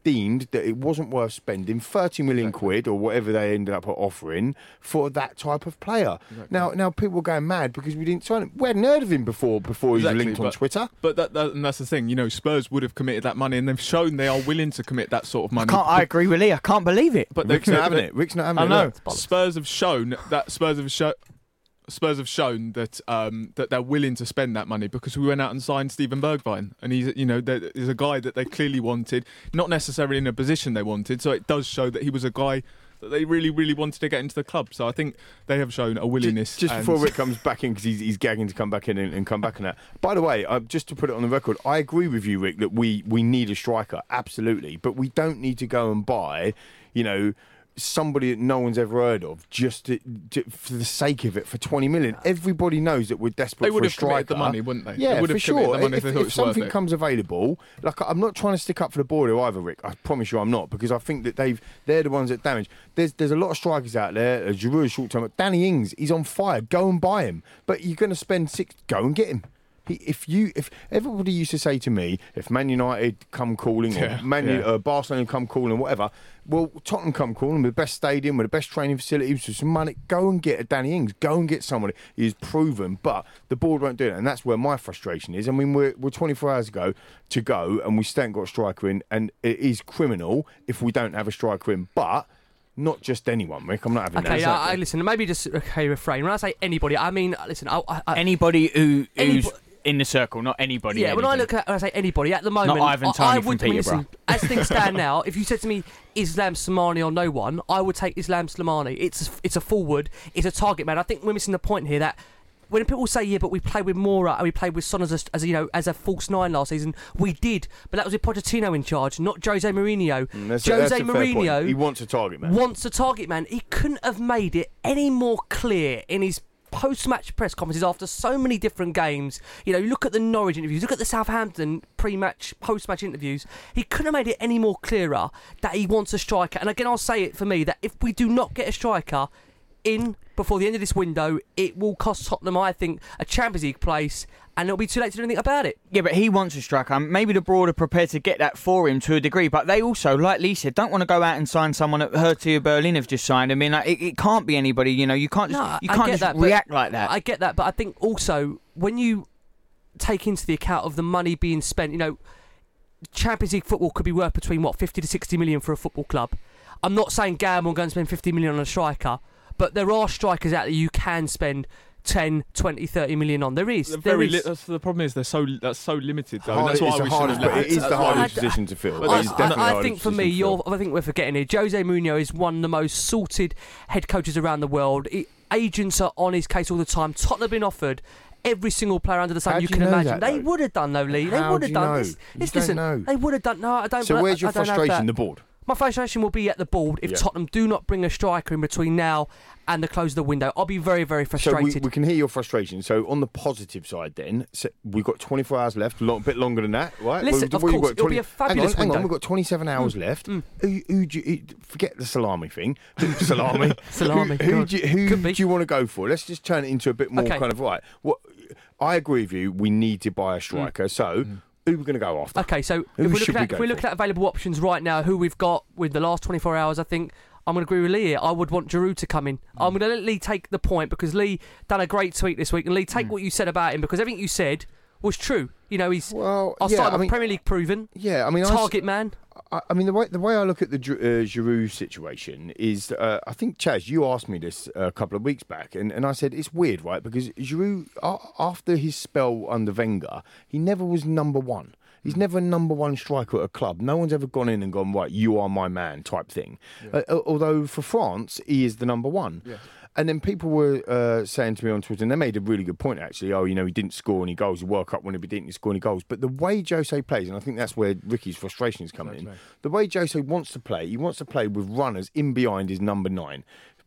deemed that it wasn't worth spending thirty million Exactly. quid or whatever they ended up offering for that type of player. Exactly. Now, now people were going mad because we didn't sign him. We hadn't heard of him before before he was Exactly, linked on but- Twitter. But that, that, and that's the thing, you know, Spurs would have committed that money, and they've shown they are willing to commit that sort of money. Can't, I agree with Lee. I can't believe it. But Rick's they've- not having they- it. Rick's not having I it. know. Look. Spurs have shown that Spurs have shown. Spurs have shown that um, that they're willing to spend that money because we went out and signed Steven Bergwijn, and he's you know there is a guy that they clearly wanted, not necessarily in a position they wanted. So it does show that he was a guy that they really, really wanted to get into the club. So I think they have shown a willingness. Just and- before Rick comes back in, because he's, he's gagging to come back in and, and come back on that. By the way, uh, just to put it on the record, I agree with you, Rick, that we, we need a striker, absolutely. But we don't need to go and buy, you know, somebody that no one's ever heard of just to, to, for the sake of it for twenty million. Everybody knows that we're desperate They for would a have committed striker. the money, wouldn't they? Yeah, They would for have committed sure. the money if, if they if, thought it was something worth it. comes available, like I'm not trying to stick up for the border either, Rick. I promise you, I'm not, because I think that they've they're the ones that damage. There's there's a lot of strikers out there. Uh, Giroud is short term. Danny Ings, he's on fire. Go and buy him. But you're going to spend six. Go and get him. He, if you, if everybody used to say to me, if Man United come calling or Yeah, Man yeah. uh, Barcelona come calling, whatever, well, Tottenham come calling with the best stadium, with the best training facilities, with some money. Go and get a Danny Ings. Go and get somebody who's proven. But the board won't do it, and that's where my frustration is. I mean, we're we're twenty-four hours ago to go, and we still haven't got a striker in, and it is criminal if we don't have a striker in. But not just anyone, Rick. I'm not having Okay, that. uh, I, listen, maybe just okay, refrain. When I say anybody, I mean, listen, I, I, I, Anybody who who's Anybo- in the circle, not anybody. yeah, when I anything. look at when I say anybody at the moment, Ivan I, I Toney from would I mean, Peterborough. listen, as things stand now, if you said to me Islam Slimani or no one, I would take Islam Slimani. It's a, it's a forward, it's a target man. I think we're missing the point here that when people say, yeah, but we played with Mora and we played with Son as a, as a, you know, as a false nine last season, we did, but that was with Pochettino in charge, not Jose Mourinho. Mm, that's a- Jose that's a fair point. Mourinho He wants a target man. wants a target man. He couldn't have made it any more clear in his post-match press conferences after so many different games. You know, look at the Norwich interviews, look at the Southampton pre-match, post-match interviews. He couldn't have made it any more clearer that he wants a striker. And again, I'll say it for me, that if we do not get a striker in before the end of this window, it will cost Tottenham, I think, a Champions League place, and it'll be too late to do anything about it. Yeah, but he wants a striker. Maybe the board are prepared to get that for him to a degree, but they also, like Lee said, don't want to go out and sign someone that Hertha Berlin have just signed. I mean, like, it, it can't be anybody. You know, you can't just No, you I can't get just that, but- react like that. I get that, but I think also when you take into the account of the money being spent, you know, Champions League football could be worth between what fifty to sixty million for a football club. I'm not saying gamble and go and spend fifty million on a striker, but there are strikers out there you can spend ten, twenty, thirty million on. There is. They're There very is. li- that's the problem is they're so that's so limited though. Hard- and that's why it's the we hardest, shouldn't but let- it is that's the why- hardest I- position to fill. But It I, is that's- definitely the I, I hardest think for position me, to you're, fill. I think we're forgetting it. Jose Mourinho is one of the most sorted head coaches around the world. He, agents are on his case all the time. Tottenham have been offered every single player under the sun How you do can you know imagine. that, they though? would have done, though, Lee. They How would do have you done. know? This, You this, don't listen, know. they would have done. No, I don't. So I- where's your I don't have frustration? that. The board. My frustration will be at the board if Yeah. Tottenham do not bring a striker in between now and the close of the window. I'll be very, very So we, frustrated. we can hear your frustration. So on the positive side, then so we've got twenty-four hours left, a lot, bit longer than that, right? Listen, We've- of we've course, got it'll be a fabulous hang on, hang on, window. we've got twenty-seven hours left. mm. Who, who do you, forget the salami thing. Salami. Salami, Who, who, God. do you, who Could be. do you want to go for? Let's just turn it into a bit more Okay. kind of right. What I agree with you. We need to buy a striker. So who are we going to go after? Okay, so Who if we're, should looking we at, go if we're for? looking at available options right now, who we've got with the last twenty-four hours, I think I'm going to agree with Lee here. I would want Giroud to come in. I'm going to let Lee take the point because Lee done a great tweet this week. And Lee, take what you said about him because everything you said was true. You know, he's Well, I'll yeah, start I with mean- Premier League proven, Yeah, I mean, I, target man. I, I mean, the way the way I look at the Gi- uh, Giroud situation is, uh, I think Chaz, you asked me this a couple of weeks back, and, and I said it's weird, right? Because Giroud, uh, after his spell under Wenger, he never was number one. He's never a number one striker at a club. No one's ever gone in and gone, right, you are my man type thing. Uh, although for France, he is the number one. Yeah. And then people were uh, saying to me on Twitter, and they made a really good point actually. Oh, you know, he didn't score any goals. He World Cup winner, but he didn't score any goals. But the way Jose plays, and I think that's where Ricky's frustration is coming in. The way Jose wants to play, he wants to play with runners in behind his number nine. Put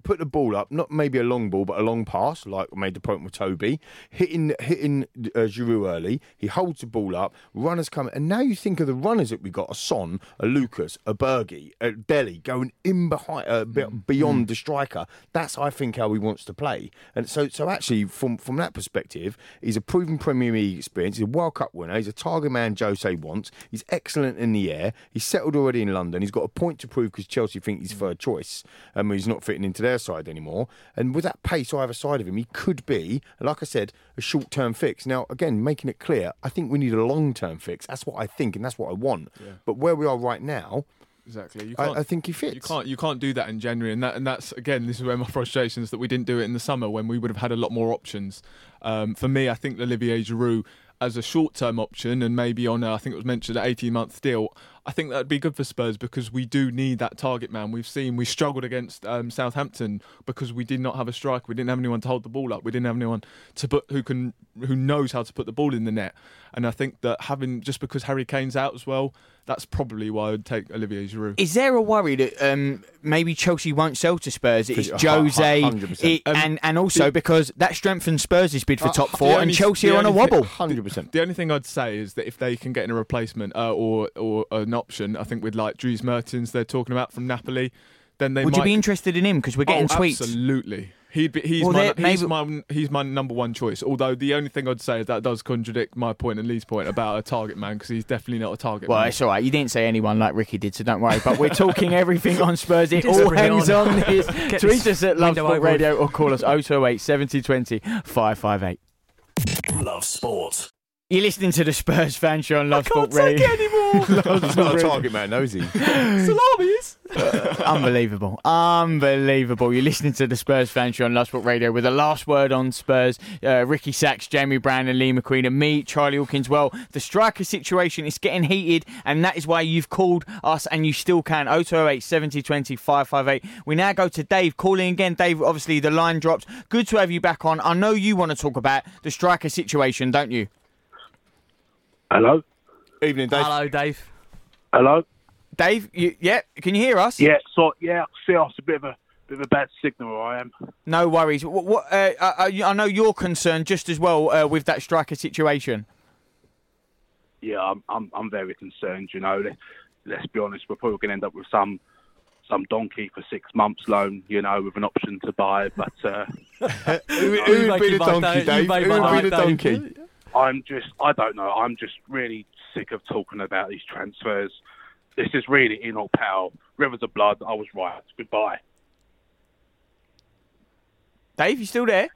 put the ball up, not maybe a long ball, but a long pass, like I made the point with Toby, hitting hitting uh, Giroud early. He holds the ball up, runners come, and now you think of the runners that we got: a Son, a Lucas, a Bergie, a Dele going in behind, uh, beyond mm. the striker. That's I think how he wants to play. And so, so actually, from from that perspective, he's a proven Premier League experience. He's a World Cup winner. He's a target man Jose wants. He's excellent in the air. He's settled already in London. He's got a point to prove because Chelsea think he's third choice. Um, he's not fitting into their side anymore. And with that pace either side of him, he could be, like I said, a short-term fix. Now, again, making it clear, I think we need a long-term fix. That's what I think, and that's what I want. Yeah. But where we are right now, exactly, you I, I think he fits. You can't, you can't do that in January, and that, and that's again, this is where my frustration is that we didn't do it in the summer when we would have had a lot more options. Um, for me, I think Olivier Giroud as a short-term option, and maybe on, a, I think it was mentioned, an eighteen-month deal, I think that would be good for Spurs because we do need that target man. We've seen we struggled against um, Southampton because we did not have a striker. We didn't have anyone to hold the ball up. We didn't have anyone to put who can who knows how to put the ball in the net. And I think that having just because Harry Kane's out as well, that's probably why I would take Olivier Giroud. Is there a worry that um, maybe Chelsea won't sell to Spurs? It's Jose, it, um, and and also the, because that strengthens Spurs' bid for uh, top four, and Chelsea are on a wobble. one hundred percent. The only thing I'd say is that if they can get in a replacement uh, or or an option, I think with like Dries Mertens, they're talking about from Napoli, then they would might... you be interested in him because we're getting oh, tweets? Absolutely. He'd be, he's, well, my, he's, maybe... my, he's my number one choice. Although the only thing I'd say is that does contradict my point and Lee's point about a target man because he's definitely not a target well, man. Well, it's all right. You didn't say anyone like Ricky did, so don't worry. But we're talking everything on Spurs. It all hangs on, on this. Tweet us at Love Sport Radio or call us oh two oh eight, seven oh two oh, five five eight. Love Sport. You're listening to the Spurs fan show on Love I Sport can't Radio. take it anymore. He's not a target man, no, is he? Salamis. Uh, unbelievable. Unbelievable. You're listening to the Spurs fan show on Love Sport Radio with the last word on Spurs. Uh, Ricky Sachs, Jamie Brown and Lee McQueen and me, Charlie Hawkins. Well, the striker situation is getting heated and that is why you've called us and you still can. oh two oh eight, seven oh two oh, five five eight. We now go to Dave calling again. Dave, obviously the line drops. Good to have you back on. I know you want to talk about the striker situation, don't you? Hello? Evening, Dave. Hello, Dave. Hello? Dave, you, yeah, can you hear us? Yeah, so, yeah, I see us a bit of a bit of a bad signal where I am. No worries. What, what, uh, I, I know you're concerned just as well uh, with that striker situation. Yeah, I'm I'm, I'm very concerned, you know. Let, let's be honest, we're probably going to end up with some some donkey for six months loan, you know, with an option to buy, but... Uh, who who would be the donkey, Dave? Who would be the donkey? I'm just, I don't know, I'm just really sick of talking about these transfers. This is really in all power. Rivers of blood, I was right. Goodbye. Dave, you still there?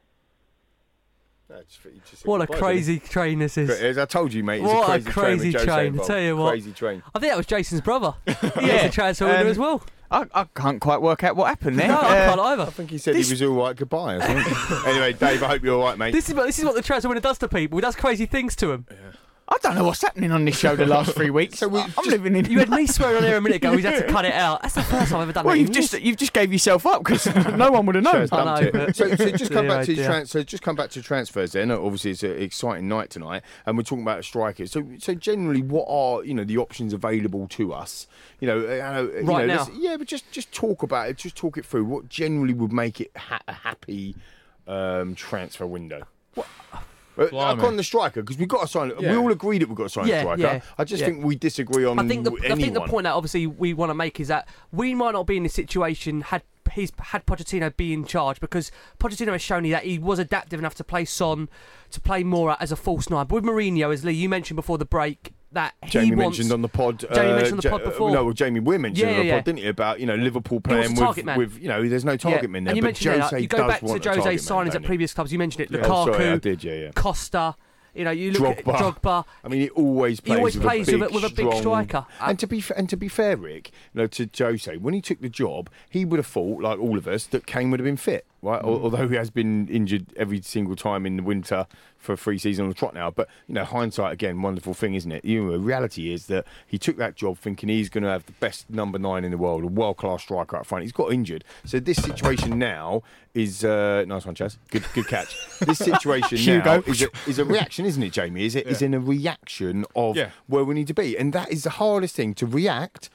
What a crazy train this is. As I told you, mate, it's what a crazy, a crazy train. train. I tell you what. Crazy train. I think that was Jason's brother. Yeah. He's a transfer winner um, as well. I, I can't quite work out what happened there. No, uh, I can't either. I think he said this... he was all right. Goodbye. Or something. Anyway, Dave, I hope you're all right, mate. This is what this is what the transfer winner does to people. He does crazy things to them. Yeah. I don't know what's happening on this show the last three weeks. So I'm just, living in. You had me swearing on there a minute ago. We had to cut it out. That's the first time I've ever done well, that. Well, you've just you've just gave yourself up because no one would have known. Sure, I know, but... so, so just come back to trans- so just come back to transfers. Then obviously it's an exciting night tonight, and we're talking about strikers. So so generally, what are you know the options available to us? You know, uh, you right know, now. Yeah, but just just talk about it. Just talk it through. What generally would make it ha- a happy um, transfer window? What? Uh, on the striker, because we've got to sign. Yeah. We all agree that we've got to sign yeah, a striker. Yeah, I just yeah. think we disagree on. I think the, anyone. I think the point that obviously we want to make is that we might not be in this situation had he's had Pochettino be in charge, because Pochettino has shown you that he was adaptive enough to play Son, to play Moura as a false nine. But with Mourinho, as Lee you mentioned before the break, that he Jamie wants, mentioned on the pod. Jamie uh, mentioned on the pod Ja- before. No, well, Jamie Weir mentioned yeah, on the yeah, pod, didn't he? About you know Liverpool playing with, with you know there's no target yeah. man there. And you but mentioned Jose that. You go does back to want a Jose's signings man, at previous clubs. You mentioned it. Yeah. Lukaku, Oh, sorry, I did, yeah, yeah. Costa. You know, you look Drogba. at Drogba. I mean, he always plays, he always with, plays a big, with, a, with a big strong, striker. And to be and to be fair, Rick, you know, to Jose, when he took the job, he would have thought, like all of us, that Kane would have been fit, right? Mm. Although he has been injured every single time in the winter for three seasons on the trot now. But you know, hindsight again, wonderful thing, isn't it? You know, the reality is that he took that job thinking he's going to have the best number nine in the world, a world class striker up front. He's got injured, so this situation now is uh, nice one, Chaz. Good, good catch. This situation now is a, is a reaction, isn't it, Jamie? Is it? Yeah. Is in a reaction of yeah. where we need to be, and that is the hardest thing to react.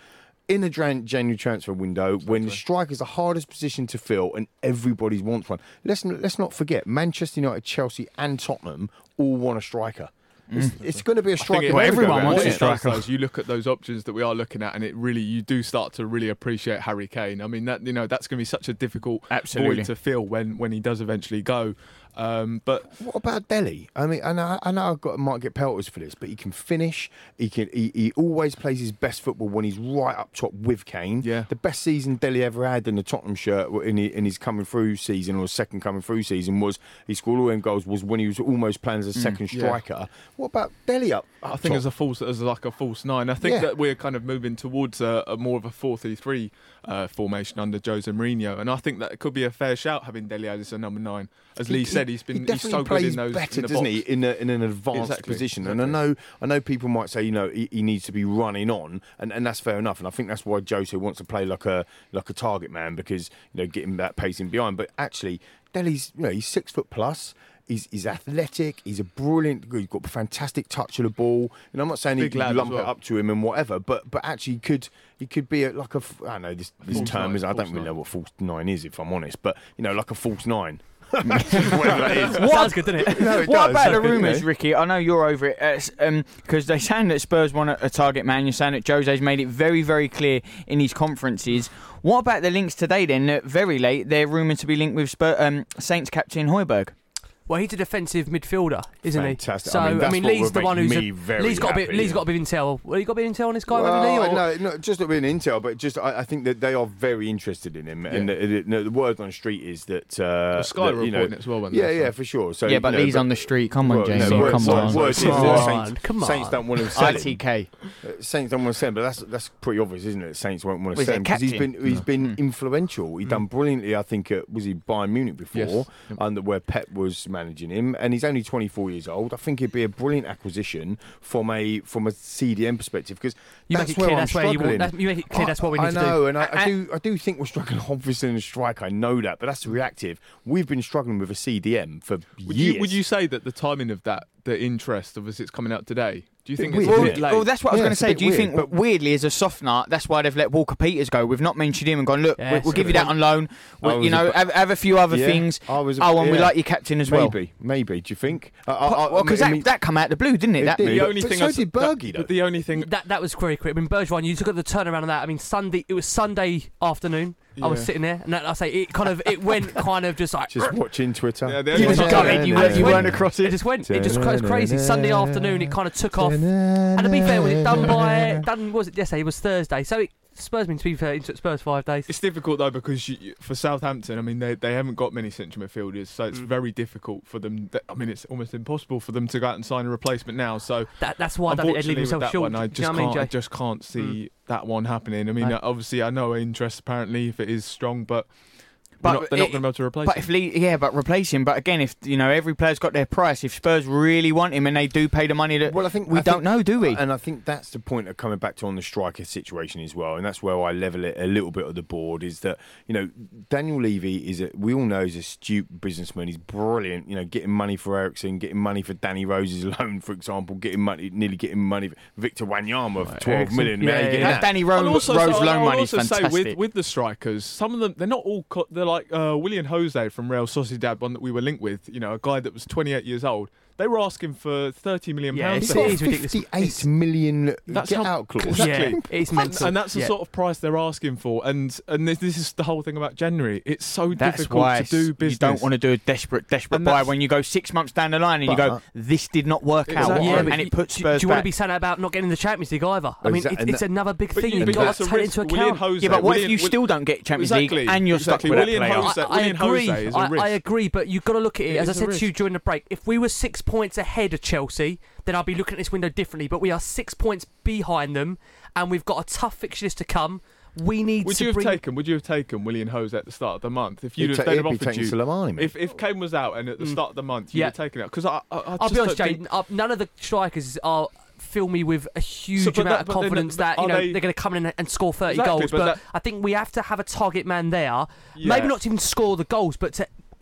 in a Jan- January transfer window when the striker's the hardest position to fill and everybody wants one. Let's let's not forget Manchester United, Chelsea, and Tottenham all want a striker. It's, mm. it's going to be a striker. Well, everyone wants a striker. Those, you look at those options that we are looking at, and it really, you do start to really appreciate Harry Kane. I mean, that you know, that's going to be such a difficult Absolutely. void to fill when when he does eventually go. Um, but what about Dele? I mean, I know, I know I've got might get pelters for this, but he can finish. He can. He, he always plays his best football when he's right up top with Kane. Yeah. The best season Dele ever had in the Tottenham shirt in, the, in his coming through season, or his second coming through season, was he scored all them goals was when he was almost playing as a second mm, striker. Yeah. What about Dele up? up I think top? as a false, as like a false nine. I think yeah. that we're kind of moving towards a, a more of a four three three uh, formation under Jose Mourinho, and I think that it could be a fair shout having Dele as a number nine. As Lee he, said, he's been he he's so good in those. Better, in the doesn't box. he? In, a, in an advanced exactly, position, exactly. and I know, I know people might say, you know, he, he needs to be running on, and, and that's fair enough. And I think that's why Jose wants to play like a like a target man, because you know, getting that pacing behind. But actually, Dele's, you know, he's six foot plus. He's, he's athletic. He's a brilliant. He's got a fantastic touch of the ball. And I'm not saying Big he could lump well. it up to him and whatever, but but actually he could he could be a, like a I don't know this, this False term nine, is I don't false really nine. know what false nine is, if I'm honest, but you know, like a false nine. Whatever that is. What? Sounds good, doesn't it? No, it What does. about the You know. rumours, Ricky? I know you're over it, because uh, um, they're saying that Spurs want a, a target man. You're saying that Jose's made it very, very clear in his conferences. What about the links today then? That very late, they're rumoured to be linked with Spurs, um, Saints captain Højbjerg. Well, he's a defensive midfielder, isn't Fantastic. he? So I mean, that's what Lee's would the make one who's me a, very Lee's got a bit. happy, Lee's yeah. got a bit of intel. Well, you got a bit of intel on this guy, Well, maybe, Lee? Or? no, no, just a bit of intel, but just I, I think that they are very interested in him, yeah. and the, the, the, the word on the street is that uh, The Sky that, were you know, reporting it as well, weren't yeah, they? yeah, So- for sure. So Yeah, but you know, Lee's on the street. Come on, well, James. no, word- come word- on. word is Come that on, Saints, come on. Saints don't want to sell I him. T K. Uh, Saints don't want to sell him, but that's that's pretty obvious, isn't it? Saints won't want to Was sell it him because he's been captain? he's been Mm. influential. He's done brilliantly, I think. At, was he Bayern Munich before, Yes. Yep. under where Pep was managing him, and he's only twenty-four years old. I think he'd be a brilliant acquisition from a from a C D M perspective, because You that's make it where clear I'm that's where you struggling. want. That, you make it clear that's what we need I to know, do. and I, I I- do I do think we're struggling obviously in a strike. I know that, but that's reactive. We've been struggling with a C D M for Would years. you, would you say that the timing of that, the interest of as it's coming out today, do you think Bit it's weird, a Well, bit late? well, that's what I was Yeah, going to it's a say. bit Do you weird, think, but- weirdly, as a softener, that's why they've let Walker Peters go? We've not mentioned him and gone, look, Yeah, we'll, it's we'll a give you good that on loan. I We'll, was you know, a- have, have a few other Yeah, things. I was a- oh, and we yeah. like your captain as well. Maybe, maybe. Do you think? I, I, Well, because I that, mean, that come out of the blue, didn't it? It that did. move? the but- only but thing so I s- did that- Bergie, though. But the only thing That that was very quick. I mean, Bergeron, you took the turnaround on that. I mean, Sunday. It was Sunday afternoon. I was Yeah. sitting there, and that, I say it kind of it went kind of just like. just watching Twitter. Yeah, the You only were time- going, you, And were, it you went- weren't across It it. just went. It just was crazy. Sunday afternoon, it kind of took off. And to be fair, was it done by done? Was it yesterday? It was Thursday. So it, Spurs been to be fair into Spurs five days. It's difficult though because you, you- for Southampton, I mean, they they haven't got many central midfielders, so it's Mm. very difficult for them. I mean, it's almost impossible for them to go out and sign a replacement now. So That, that's why I don't think they'd unfortunately, leave with themselves that short. one, I Do you just know what I mean, can't. I Jay? just can't see that one happening. I mean, No. uh, obviously, I know interest apparently if it is strong, but. But They're not, they're not it- going to be able to replace But him. if Lee, yeah, but replace him. But again, if you know every player's got their price, if Spurs really want him and they do pay the money, that Well, I think we I don't think- know, do we? And I think that's the point of coming back to on the striker situation as well, and that's where I level it a little bit of the board. Is that you know Daniel Levy is a, we all know he's a astute businessman. He's brilliant. You know, getting money for Ericsson, getting money for Danny Rose's loan, for example, getting money, nearly getting money for Victor Wanyama for twelve Ericsson. million. Yeah, How you yeah, getting that that? Danny I'll Rose, also Rose say- loan I'll money is also say fantastic. with, with the strikers, some of them they're not all. Co- they're like uh, William Jose from Real Sociedad, one that we were linked with. You know, a guy that was twenty-eight years old. They were asking for thirty million Yeah, pounds. it's- for him. it is ridiculous. fifty-eight million That's get how- out clause. Exactly. Yeah, it's mental. And that's the Yeah. sort of price they're asking for. And and this, this is the whole thing about January. It's so That's difficult why to do business. you don't want to do a desperate, desperate And buy that's- when you go six months down the line and you But- go, this did not work out, Exactly. Yeah, and but it you- puts do, Spurs do you want to back. be saying that about not getting the Champions League either? I mean, Exactly. it, it's another big But thing you- you've but got that's to a take risk. into William account. Jose, Yeah, but what if William- you still don't get Champions Exactly. League and you're Exactly. stuck with William that player? Jose- I, I William agree. Jose is a I, risk. I agree, but you've got to look at it. It As I is a said to you risk. during the break, if we were six points ahead of Chelsea, then I'd be looking at this window differently. But we are six points behind them, and we've got a tough fixture list to come. We need Would to you have bring. taken? Would you have taken William Jose at the start of the month if you'd It'd have ta- they'd it'd have be offered taking you? Soleimani, mate. If if Kane was out and at the Mm. start of the month you'd Yeah. have taken it because I, I, I I'll just be honest, don't Jay. think- Uh, none of the strikers are fill me with a huge So, but amount that- of but then- confidence but that you are know they- they, are going to come in and, and score thirty Exactly, goals. but But, that- I think we have to have a target man there. Yeah. Maybe not to even score the goals, but to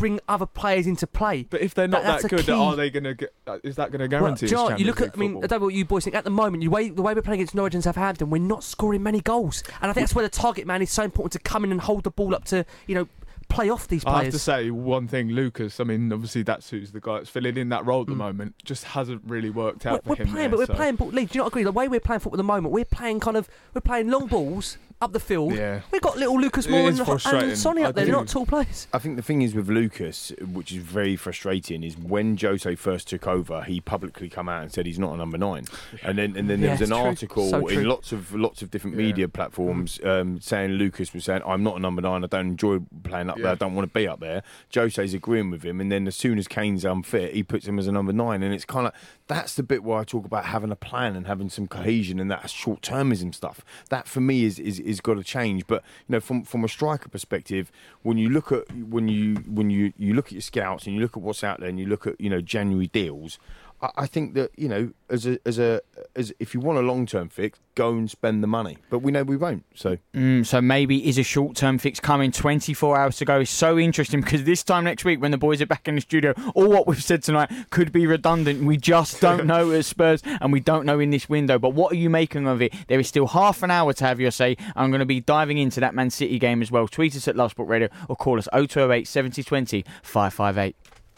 bring other players into play. But if they're not that, that good, are they going to get? Is that going to guarantee? Well, us you look at. I mean, football? I don't know what you boys think. At the moment, you way, the way we're playing against Norwich and Southampton, we're not scoring many goals, and I think that's where the target man is so important to come in and hold the ball up to, you know, play off these players. I have to say one thing, Lucas. I mean, obviously that's who's the guy that's filling in that role at the Mm. moment. Just hasn't really worked out we're, for we're him. playing, there, but we're so. playing. Lee, do you not agree? The way we're playing football at the moment, we're playing kind of, we're playing long balls up the field. Yeah. We've got little Lucas It Moore is and, frustrating. and Sonny I up there. do. They're not tall players. I think the thing is with Lucas, which is very frustrating, is when Jose first took over, he publicly come out and said he's not a number nine, and then and then Yeah, there was an it's true. article So in true. lots of lots of different Yeah. media platforms um, saying Lucas was saying I'm not a number nine, I don't enjoy playing up Yeah. there, I don't want to be up there. Jose's agreeing with him, and then as soon as Kane's unfit, he puts him as a number nine, and it's kind of that's the bit where I talk about having a plan and having some cohesion and that short termism stuff. That for me is is, is got to change. But you know, from from a striker perspective, when you look at when you when you, you look at your scouts and you look at what's out there and you look at you know January deals, I, I think that you know as a as a as if you want a long term fix, go and spend the money. But we know we won't. So Mm, so maybe is a short-term fix coming twenty-four hours to go. It's so interesting because this time next week when the boys are back in the studio, all what we've said tonight could be redundant. We just don't know at Spurs and we don't know in this window. But what are you making of it? There is still half an hour to have your say. I'm going to be diving into that Man City game as well. Tweet us at Love Sport Radio or call us oh two oh eight, seven oh two oh, five five eight.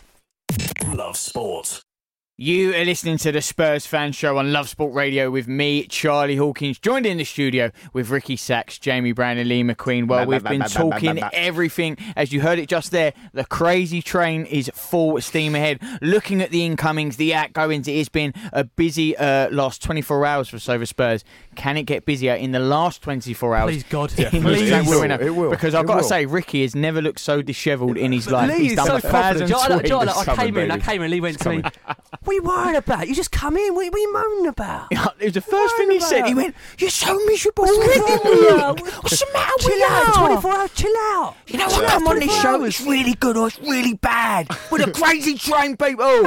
Love Sport. You are listening to the Spurs Fan Show on Love Sport Radio with me, Charlie Hawkins, joined in the studio with Ricky Sachs, Jamie Brown and Lee McQueen. Well, we've been talking everything. As you heard it just there, the crazy train is full steam ahead. Looking at the incomings, the outgoings, it has been a busy uh, last twenty-four hours for so for Spurs. Can it get busier in the last twenty-four hours? Please, God. In It the will, winner? it will, Because I've it got to will. say, Ricky has never looked so dishevelled in his life. Lee He's is done so a thousand confident. John, tweets. John, I Coming, came in, I baby. came in, Lee went to me, what are you worried about? You just come in, what, what are you moaning about? It was the first thing he said. He went, "You're so miserable. What's What's wrong with you? What's the matter with Chill you? out, twenty-four hours, chill out. You know what? Come on this show. It's really good or it's really bad. With a crazy train, people."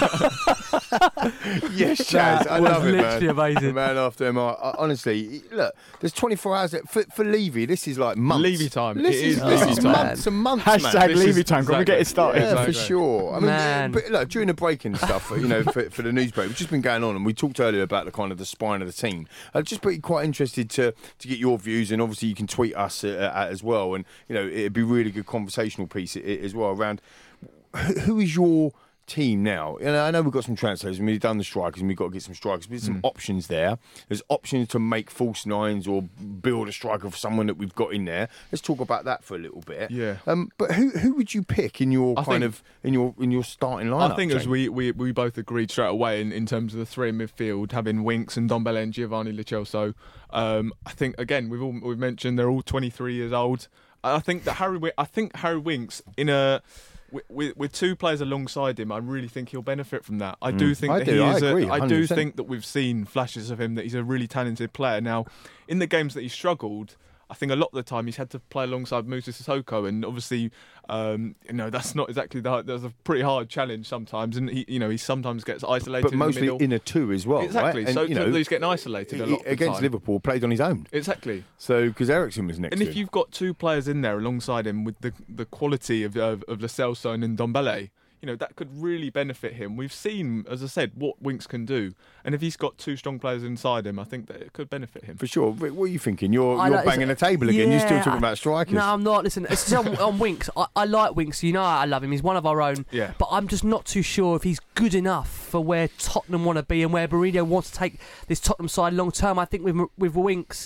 yes, Chaz, I was love it, man. literally amazing. Man after him. I, I, honestly, look, there's twenty-four hours there. for for Levy. This is like months. Levy time. This It is, is this Levy is time. months and months, man. Hashtag This Levy is time. Can we get it started? Yeah, Exactly. for sure. I mean, Man. but look, during the break and stuff, you know, for, for the news break, which has been going on, and we talked earlier about the kind of the spine of the team. I'd just be quite interested to to get your views, and obviously you can tweet us uh, uh, as well, and you know, it'd be a really good conversational piece uh, as well around who, who is your team now. And I know we've got some transfers and we've done the strikers and we've got to get some strikers, but there's some Mm. options there. There's options to make false nines or build a striker for someone that we've got in there. Let's talk about that for a little bit. Yeah. Um, but who who would you pick in your I kind think- of in your in your starting lineup? I think as Jamie? we, we, we both agreed straight away in, in terms of the three in midfield, having Winks and Dombele and Giovanni Lo Celso. Um, I think again we've all we've mentioned they're all twenty-three years old. I think that Harry Wi- I think Harry Winks in a with, with, with two players alongside him, I really think he'll benefit from that. I do Mm. think I that do, he I is. agree, a, I one hundred do percent. think that we've seen flashes of him that he's a really talented player. Now, in the games that he struggled, I think a lot of the time he's had to play alongside Moussa Sissoko, and obviously, um, you know, that's not exactly the. That's a pretty hard challenge sometimes, and he, you know, he sometimes gets isolated. but mostly in, the middle. in a two as well, Exactly. right? So, And, you so know, he's getting isolated a lot of the against time. Liverpool, played on his own. Exactly. So because Ericsson was next And to if him. you've got two players in there alongside him with the the quality of of, of Lo Celso and Ndombele, you know, that could really benefit him. We've seen, as I said, what Winks can do, and if he's got two strong players inside him, I think that it could benefit him. For sure. Rick, what are you thinking? You're, I you're like- banging the table again. You're still Yeah, talking about strikers. No, I'm not. Listen, it's just on, on Winks. I, I like Winks. You know, I love him. He's one of our own. Yeah. But I'm just not too sure if he's good enough for where Tottenham want to be and where Mourinho wants to take this Tottenham side long term. I think with with Winks,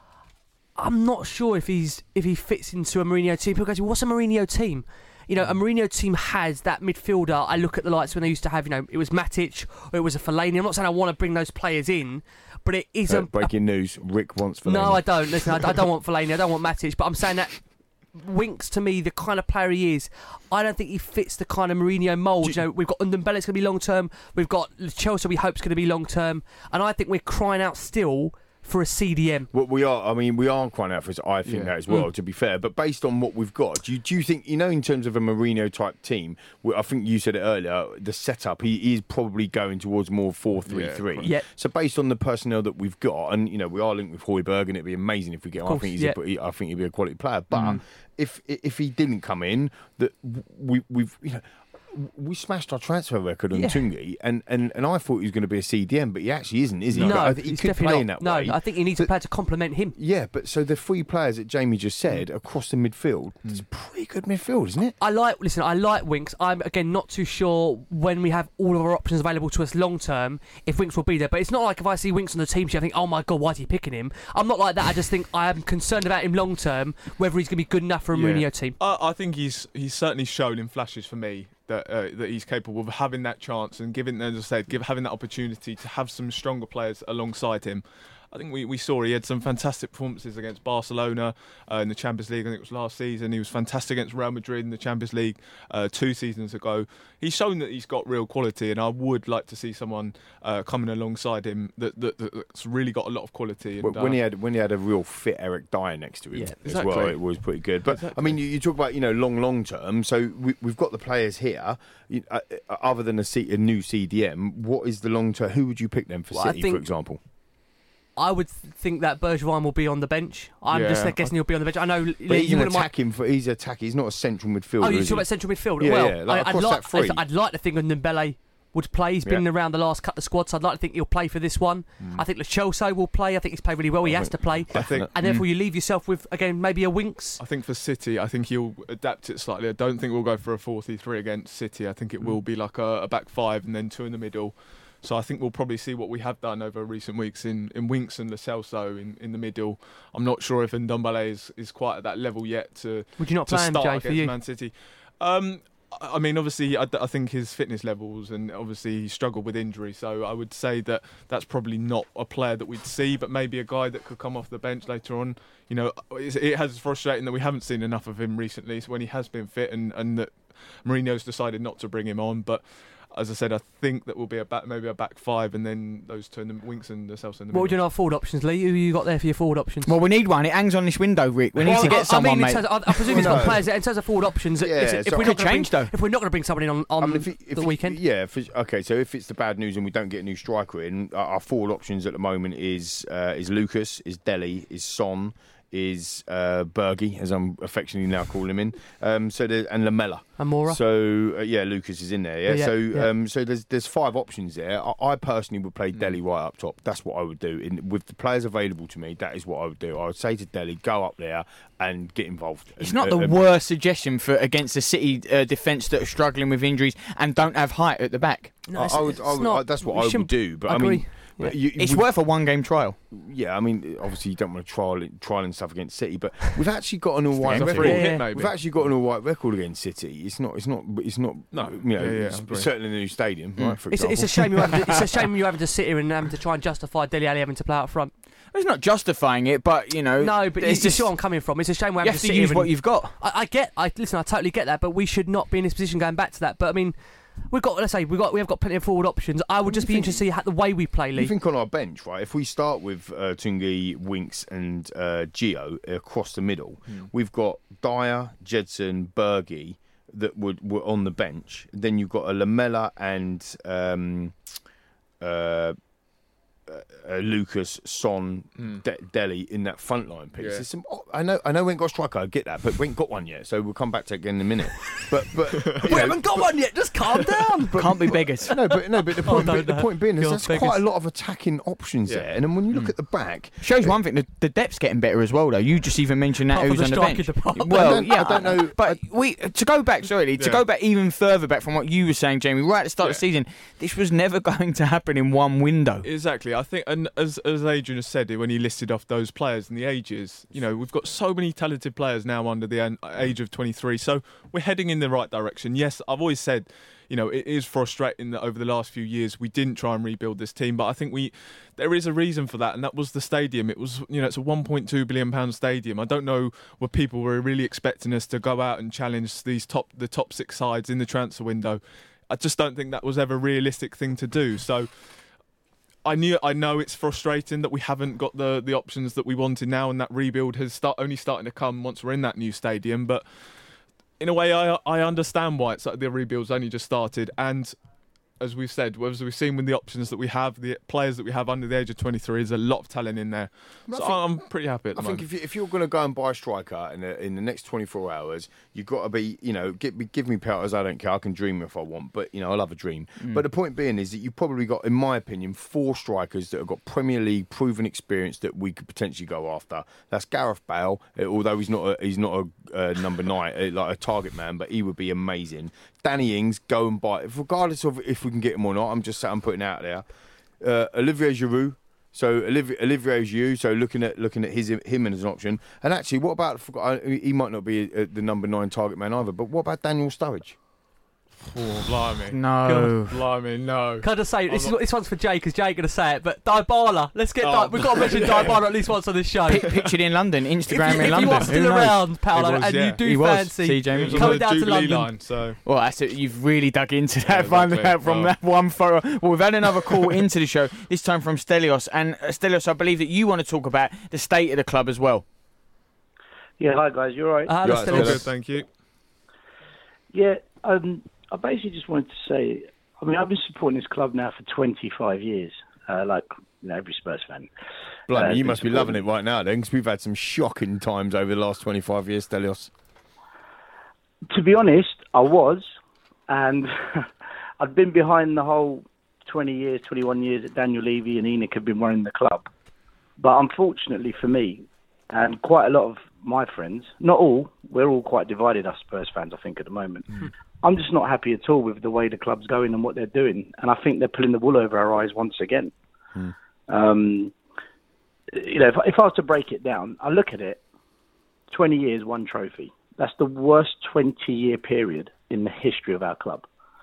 I'm not sure if he's if he fits into a Mourinho team. People go, to me, what's a Mourinho team? You know, a Mourinho team has that midfielder. I look at the likes when they used to have, you know, it was Matic or it was a Fellaini. I'm not saying I want to bring those players in, but it is Uh, a breaking news. Rick wants Fellaini. no, I don't. Listen, I, I don't want Fellaini. I don't want Matic. But I'm saying that Winks, to me, the kind of player he is, I don't think he fits the kind of Mourinho mould. You, know, we've got Ndombele's going to be long term. We've got Chelsea. We hope's going to be long term, and I think we're crying out still for a C D M. Well, we are. I mean, we are crying out for it. I think Yeah. that as well. Mm. To be fair, but based on what we've got, do you, do you think you know in terms of a Mourinho type team? we- I think you said it earlier. The setup, he, he is probably going towards more four three three. correct. Yeah. So based on the personnel that we've got, and you know, we are linked with Højbjerg, and it'd be amazing if we get. him. I course, think he's. yeah. A, he- I think he'd be a quality player, but. Mm. If if he didn't come in, that we we've you know we smashed our transfer record on Yeah. Tungi, and, and, and I thought he was going to be a C D M, but he actually isn't, is he? No, But I think he he's could definitely play not. in that no, way. I think he needs a But- player to complement him. Yeah, but so the three players that Jamie just said across the midfield, it's a pretty good midfield, isn't it? I like, listen, I like Winks. I'm, again, not too sure when we have all of our options available to us long term if Winks will be there. But it's not like if I see Winks on the team sheet, I think, oh my God, why is he picking him? I'm not like that. I just think I am concerned about him long term, whether he's going to be good enough for a Yeah. Mourinho team. I, I think he's he's certainly shown in flashes for me that uh, that he's capable of having that chance and giving, as I said, give having that opportunity to have some stronger players alongside him. I think we, we saw he had some fantastic performances against Barcelona uh, in the Champions League. I think it was last season. He was fantastic against Real Madrid in the Champions League uh, two seasons ago. He's shown that he's got real quality, and I would like to see someone uh, coming alongside him that, that that's really got a lot of quality. And, Well, when uh, he had when he had a real fit Eric Dyer next to him Yeah, as exactly. well, it was pretty good. But I Exactly. mean, you, you talk about you know long long term. So we, we've got the players here. You, uh, uh, other than a, C, a new C D M, what is the long term? Who would you pick then for Well, I City, think- for example? I would th- think that Bergevin will be on the bench. I'm just Yeah, guessing he'll be on the bench. I know But Lee, he's you an wouldn't mind. attacking. For, he's attacking. He's not a central midfielder. Oh, you is talk he? about central midfield? Yeah, well, yeah, like I, I'd, across like, that three. I'd, I'd like to think Ndombele would play. He's been Yeah. around the last couple of squads. So I'd like to think he'll play for this one. I think Lo Celso will play. I think he's played really well. He has to play. I think And therefore, you leave yourself with, again, maybe a Winks. I think for City, I think he'll adapt it slightly. I don't think we'll go for a four three three against City. I think it will be like a, a back five and then two in the middle. So I think we'll probably see what we have done over recent weeks in, in Winks and Lo Celso in, in the middle. I'm not sure if Ndombele is, is quite at that level yet to, Would you not to play him, start Jay, against for you? Man City. Um, I I mean, obviously, I, I think his fitness levels and obviously he struggled with injury. So I would say that that's probably not a player that we'd see, but maybe a guy that could come off the bench later on. You know, it's, it has frustrating that we haven't seen enough of him recently. So when he has been fit and, and that Mourinho's decided not to bring him on, but as I said, I think that will be a back, maybe a back five, and then those two in the Winks and the Celso in the What would you middle. know our forward options, Lee? Who you got there for your forward options? Well, we need one. It hangs on this window, Rick. We need Well, to get I, someone, I mean, in mate. terms of, I, I presume he's Well, got no. players in terms of forward options. Yeah, listen, if so- we're Could not going change, to bring, though. if we're not going to bring somebody on on I mean, if it- if the it- weekend, Yeah. If it's, okay, so if it's the bad news and we don't get a new striker in, our our forward options at the moment is uh, is Lucas, is Dele, is Son, is uh, Bergie, as I'm affectionately now calling him in. Um, so there, and Lamella. Amora. So uh, yeah, Lucas is in there. Yeah. Yeah, so yeah. Um, so there's there's five options there. I, I personally would Mm. play Dele right up top. That's what I would do. In, with the players available to me, that is what I would do. I would say to Dele, go up there and get involved. It's And- not the and- worst suggestion for against the City uh, defence that are struggling with injuries and don't have height at the back. No, I, it's- I would, it's I would, not- I- that's what we I would shouldn't- do. But I I, mean, agree. but you, It's we- worth a one-game trial. Yeah, I mean, obviously you don't want to trial trial and stuff against City, but we've actually got an all right It's a record. free Yeah. hit, maybe. We've actually got an all right record against City. It's not. It's not. It's not. No. You know, Yeah, yeah, it's I agree. certainly in the new stadium, right? For It's, example. it's a shame you're having to, it's a shame you're having to sit here and having to try and justify Dele Alli having to play up front. It's not justifying it, but you know. No, but you, it's you just see where I'm coming from. It's a shame we're you having have to to sit use here what and, you've got. I, I get. I listen. I totally get that, but we should not be in this position going back to that. But I mean, we've got. Let's say we've got. We have got plenty of forward options. I would just be think- interested to see how, the way we play, Lee. You think on our bench, right? If we start with uh, Tungi, Winks, and uh, Gio across the middle, we've got Dyer, Jedson, Bergie that would were on the bench. Then you've got a Lamella and um, uh, uh, Lucas, Son, De- Dele in that front line piece. Yeah. There's some, oh, I know, I know, we ain't got a striker. I get that, but we ain't got one yet. So we'll come back to it again in a minute. But but you we know, haven't got one yet. Just calm down. Can't be beggars. no, but no, but the Oh, point, no, be- the no. point being is Go on, that's beggars. quite a lot of attacking options Yeah. there. And then when you look at the back, Shows one thing: the, the depth's getting better as well. Though you just even mentioned that Apart who's from on the the bench. striking department. Well, I don't- yeah, I don't know- But we to go back, sorry, to Yeah. go back even further back from what you were saying, Jamie. Right at the start of the Yeah. season, this was never going to happen in one window. Exactly. I think, and as as Adrian has said when he listed off those players and the ages, you know, we've got so many talented players now under the an- age of twenty-three. So we're heading in the right direction. Yes, I've always said, you know, it is frustrating that over the last few years we didn't try and rebuild this team, but I think we there is a reason for that, and that was the stadium. It was, you know, it's a one point two billion pound stadium. I don't know where people were really expecting us to go out and challenge these top the top six sides in the transfer window. I just don't think that was ever a realistic thing to do. So I knew, I know it's frustrating that we haven't got the, the options that we wanted now, and that rebuild has start, only starting to come once we're in that new stadium. But in a way, I I understand why it's like the rebuild's only just started, and as we've said, as we've seen with the options that we have, the players that we have under the age of twenty-three, there's a lot of talent in there. So think, I'm pretty happy at the I moment. think if, you, if you're going to go and buy a striker in the, in the next twenty-four hours, you've got to be, you know, give me, give me powers, I don't care. I can dream if I want, but, you know, I love a dream. Mm. But the point being is that you've probably got, in my opinion, four strikers that have got Premier League proven experience that we could potentially go after. That's Gareth Bale, although he's not a, he's not a uh, number nine, like a target man, but he would be amazing. Danny Ings, go and buy it, regardless of if we can get him or not. I'm just I'm putting out there. Uh, Olivier Giroud, so Olivier, Olivier Giroud, so looking at looking at his him as an option. And actually, what about he might not be a, a, the number nine target man either, but what about Daniel Sturridge? Oh, blimey. No. God, blimey, no. Can I just say, this, not... is, this one's for Jay, because Jay going to say it, but Dybala. Let's get oh, Di- We've got to mention yeah. Dybala at least once on this show. P- pictured in London, Instagram if you, in if London. If you are still around, Paolo, was, and yeah. you do he fancy was. James. coming down to Jubilee London. Line, so. Well, that's it. You've really dug into that, Yeah, finding exactly. out from well. that one photo. Well, we've had another call into the show, this time from Stelios. And uh, Stelios, I believe that you want to talk about the state of the club as well. Yeah, hi guys, you all right? Uh, Yeah, Stelios. All good, thank you. Yeah, um, I basically just wanted to say, I mean, I've been supporting this club now for twenty-five years, uh, like you know, every Spurs fan. Blimey, Uh, you been must be supporting- loving it right now then, because we've had some shocking times over the last twenty-five years, Stelios. To be honest, I was, and I've been behind the whole twenty years, twenty-one years that Daniel Levy and ENIC have been running the club. But unfortunately for me, and quite a lot of my friends, not all, we're all quite divided, us Spurs fans, I think, at the moment. Mm. I'm just not happy at all with the way the club's going and what they're doing. And I think they're pulling the wool over our eyes once again. Mm. Um, you know, if, if I was to break it down, I look at it, twenty years, one trophy. That's the worst twenty-year period in the history of our club.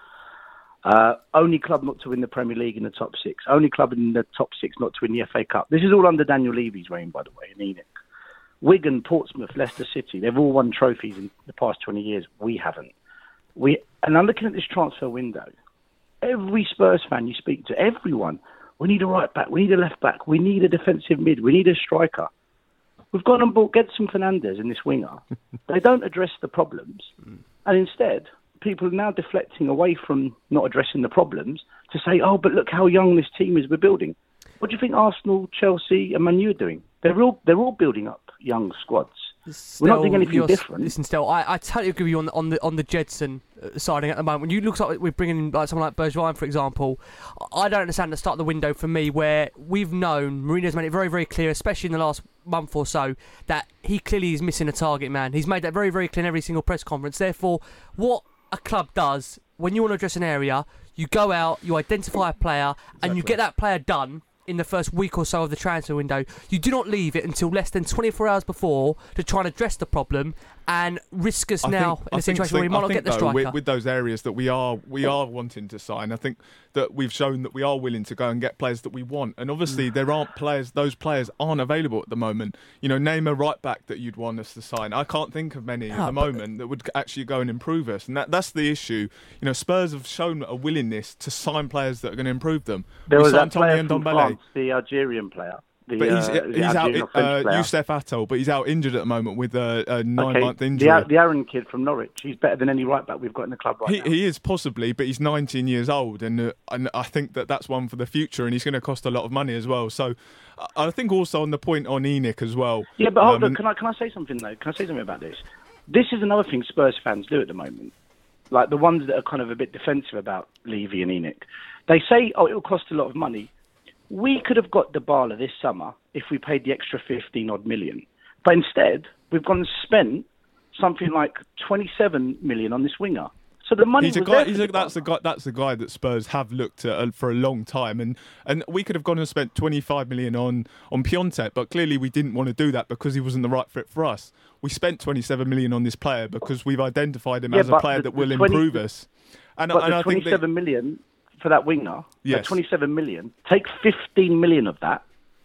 Uh, only club not to win the Premier League in the top six. Only club in the top six not to win the F A Cup. This is all under Daniel Levy's reign, by the way, and ENIC. Wigan, Portsmouth, Leicester City, they've all won trophies in the past twenty years. We haven't. We And I'm looking at this transfer window. Every Spurs fan you speak to, everyone, we need a right back, we need a left back, we need a defensive mid, we need a striker. We've gone and bought Gedson Fernandes in this winger. They don't address the problems. And instead, people are now deflecting away from not addressing the problems to say, oh, but look how young this team is we're building. What do you think Arsenal, Chelsea and Man U are doing? They're all, they're all building up young squads. We're not doing anything different. Listen, Stel, I, I totally agree with you on the, on the, on the Gedson uh, siding at the moment. When you look like we're bringing in like someone like Bergwijn, for example, I don't understand the start of the window for me where we've known, Mourinho's made it very, very clear, especially in the last month or so, that he clearly is missing a target man. He's made that very, very clear in every single press conference. Therefore, what a club does, when you want to address an area, you go out, you identify a player, exactly. and you get that player done in the first week or so of the transfer window. You do not leave it until less than twenty-four hours before to try and address the problem and risk us I now think, in a situation think, where we might I not think, get the though, striker. With, with those areas that we are we are wanting to sign, I think that we've shown that we are willing to go and get players that we want. And obviously there aren't players, those players aren't available at the moment. You know, name a right back that you'd want us to sign. I can't think of many at No, the moment that would actually go and improve us. And that, that's the issue. You know, Spurs have shown a willingness to sign players that are going to improve them. There we was signed that player Tommy from Ndombele. France, the Algerian player. The, But he's, uh, he's the out, Algerian uh, player. Youssef Attal, but he's out injured at the moment with a, a nine-month okay. injury. The, the Aaron kid from Norwich, he's better than any right back we've got in the club right He, now. he is possibly, but he's nineteen years old, and uh, and I think that that's one for the future, and he's going to cost a lot of money as well. So, I think also on the point on ENIC as well. Yeah, but hold um, on, can I can I say something though? Can I say something about this? This is another thing Spurs fans do at the moment. Like the ones that are kind of a bit defensive about Levy and ENIC. They say, oh, it will cost a lot of money. We could have got Dybala this summer if we paid the extra fifteen odd million. But instead, we've gone and spent something like twenty-seven million on this winger. So the money he's a was guy. there He's for a, that's the guy. That's the guy that Spurs have looked at uh, for a long time, and and we could have gone and spent twenty-five million on on Piontek, but clearly we didn't want to do that because he wasn't the right fit for us. We spent twenty-seven million on this player because we've identified him Yeah, as a but player the- that will the twenty improve us. And, but and the I think twenty-seven that, million for that winger, Yes. the twenty-seven million, take fifteen million of that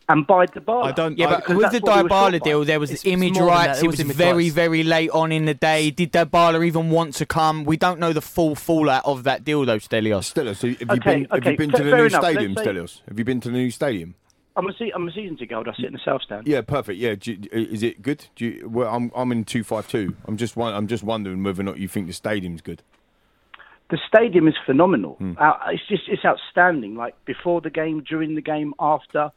and buy Dybala. I don't. Yeah, I, but with the Dybala deal, there was It's- the it's image more than rights. that. It It was was image very, rights. very late on in the day. Did Dybala even want to come? We don't know the full fallout of that deal, though, Stelios. Stelios, have you Okay, been? Have okay, you been to fair- the fair new enough. stadium, Let's say- Stelios? Have you been to the new stadium? I'm a, se- I'm a season ticket holder. I sit in the south stand. Yeah, perfect. Yeah, do you, is it good? Do you, well, I'm I'm in two five two. I'm just won- I'm just wondering whether or not you think the stadium's good. The stadium is phenomenal. Hmm. Uh, it's just it's outstanding. Like before the game, during the game, after.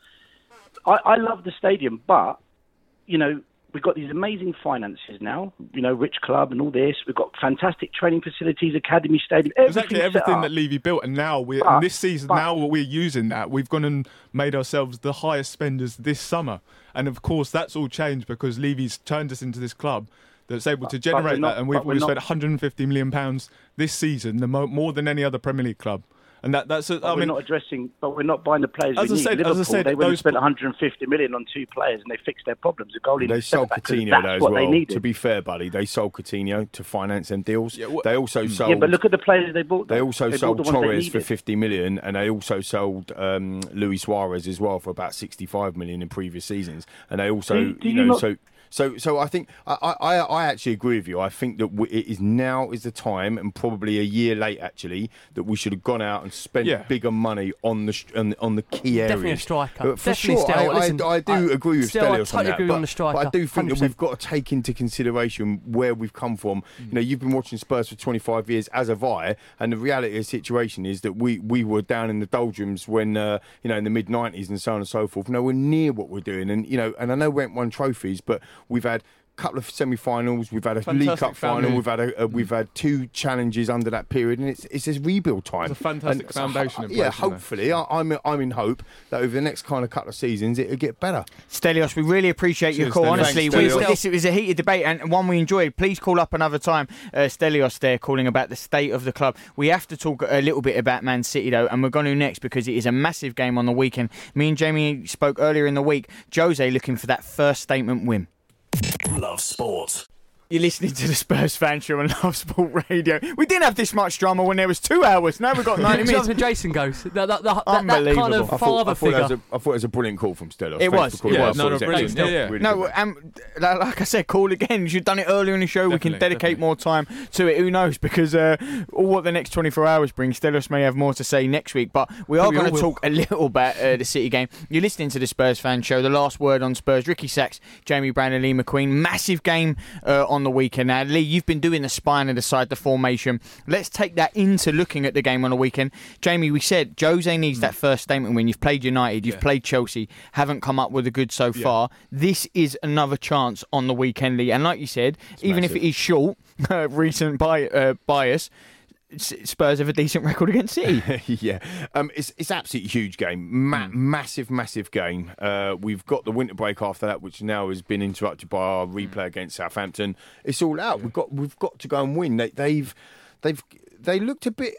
I, I love the stadium, but you know we've got these amazing finances now. You know, rich club and all this. We've got fantastic training facilities, academy stadium. Exactly everything's set everything up. that Levy built, and now we're But- and this season. but- Now we're using that. We've gone and made ourselves the highest spenders this summer, and of course that's all changed because Levy's turned us into this club that's able to But- but we're generate not- that, and we've, but we're we've not- spent one hundred fifty million pounds this season, the mo- more than any other Premier League club, and that that's. A, But I we're mean, not addressing, but we're not buying the players As we I need. said- as I Liverpool, said, they went and those- spent one hundred fifty million on two players, and they fixed their problems. The goalie They sold Coutinho that's though as what well. they needed. To be fair, buddy, they sold Coutinho to finance them deals. Yeah, what- they also sold. yeah, but look at the players they bought. They though. also bought sold the ones they Torres for needed. fifty million, and they also sold um, Luis Suarez as well for about sixty-five million in previous seasons. And they also, Do- do you you know, not- so. So, so I think I, I, I actually agree with you. I think that we, it is now is the time, and probably a year late actually, that we should have gone out and spent Yeah. bigger money on the sh- on, on the key areas. Definitely a striker. Uh, For Definitely sure, Stel. I, Listen, I, I do I- agree with Stel, I Stelios on totally that, agree but, on the striker, but I do think one hundred that percent. we've got to take into consideration where we've come from. Mm. You know, you've been watching Spurs for twenty-five years, as have I, and the reality of the situation is that we, we were down in the doldrums when uh, you know in the mid nineties and so on and so forth, nowhere near what we're doing. And you know, and I know we haven't won trophies, but we've had couple of semi-finals. We've had a Fantastic League Cup final. family. We've had a, a we've had two challenges under that period, and it's it's a rebuild time. It's a fantastic And so, foundation in yeah, place, isn't there? hopefully, I, I'm I'm in hope that over the next kind of couple of seasons it'll get better. Stelios, we really appreciate your Cheers, call. Stelios. Honestly, Thanks, we, Stelios. this, it was a heated debate and one we enjoyed. Please call up another time. Uh, Stelios there calling about the state of the club. We have to talk a little bit about Man City though, and we're going to next because it is a massive game on the weekend. Me and Jamie spoke earlier in the week. Jose looking for that first statement win. Love Sport. You're listening to the Spurs Fan Show on Love Sport Radio. We didn't have this much drama when there was two hours. Now we've got ninety Just minutes. when Jason goes, that, that, that, that, that kind Unbelievable. of I thought, father I, thought that was figure. a, I thought it was a brilliant call from Stelios. It Thanks was. for calling. Yeah, I thought no, it was no, excellent. brilliant. Yeah, yeah. Really No, good. um, like like I said, call again. You should have done it earlier in the show. we can Definitely, dedicate definitely. more time to it. Who knows? Because uh, all what the next twenty-four hours brings, Stelios may have more to say next week. But we are We going all to will. talk a little about uh, the City game. You're listening to the Spurs Fan Show. The last word on Spurs. Ricky Sachs, Jamie Brown and Lee McQueen. Massive game uh, on the weekend. Now, Lee, you've been doing the spine of the side, the formation. Let's take that into looking at the game on the weekend. Jamie, we said Jose needs that first statement win. You've played United, you've Yeah. played Chelsea, haven't come up with a good so far. This is another chance on the weekend, Lee. And like you said, even if massive. it is short, uh, recent bi- uh, bias, S- Spurs have a decent record against City. yeah, um, it's it's absolutely huge game, Ma- massive, massive game. Uh, we've got the winter break after that, which now has been interrupted by our replay against Southampton. It's all out. We've got we've got to go and win. They, they've they've they looked a bit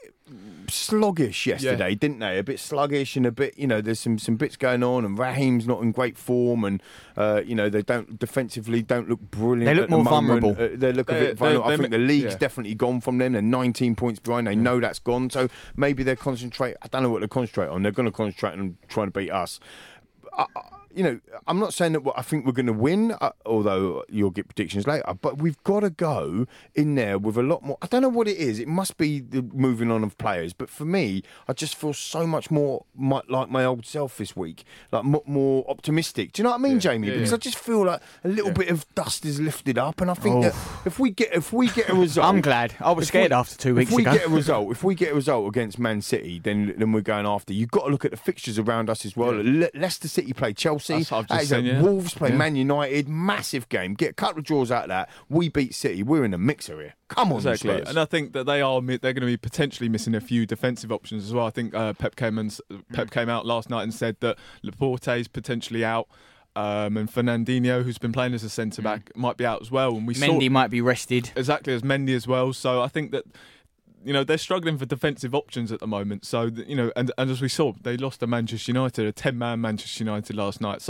sluggish yesterday, Yeah. didn't they? A bit sluggish and a bit, you know, there's some some bits going on, and Raheem's not in great form, and uh, you know they don't defensively don't look brilliant. They look at the more moment. vulnerable. Uh, they look a They- bit they- vulnerable. I they- think the league's yeah. definitely gone from them. They're nineteen points behind. They know that's gone. So maybe they're concentrate. I don't know what they concentrate on. They're going to concentrate on trying to beat us. I, I, you know, I'm not saying that I think we're going to win, uh, although you'll get predictions later. But we've got to go in there with a lot more. I don't know what it is. It must be the moving on of players. But for me, I just feel so much more my, like my old self this week, like m- more optimistic. Do you know what I mean, Yeah, Jamie? yeah, Because yeah. I just feel like a little Yeah. bit of dust is lifted up, and I think that if we get if we get a result, I'm glad. I was if scared we- after two weeks If we ago. get a result, if we get a result against Man City, then then we're going after. You've got to look at the fixtures around us as well. Le- Leicester City play Chelsea. That's what I've That just is a- seen, yeah. Wolves play Yeah. Man United. Massive game. Get a couple of draws out of that. We beat City. We're in a mixer here. Come on, Exactly, Spurs. and I think that they are mi- they're going to be potentially missing a few defensive options as well. I think uh, Pep came and, s- Pep came out last night and said that Laporte is potentially out, um, and Fernandinho, who's been playing as a centre back, might be out as well. And we saw Mendy might be rested. exactly as Mendy as well. So I think that you know they're struggling for defensive options at the moment. So th- you know, and, and as we saw, they lost to Manchester United, a ten-man Manchester United last night. So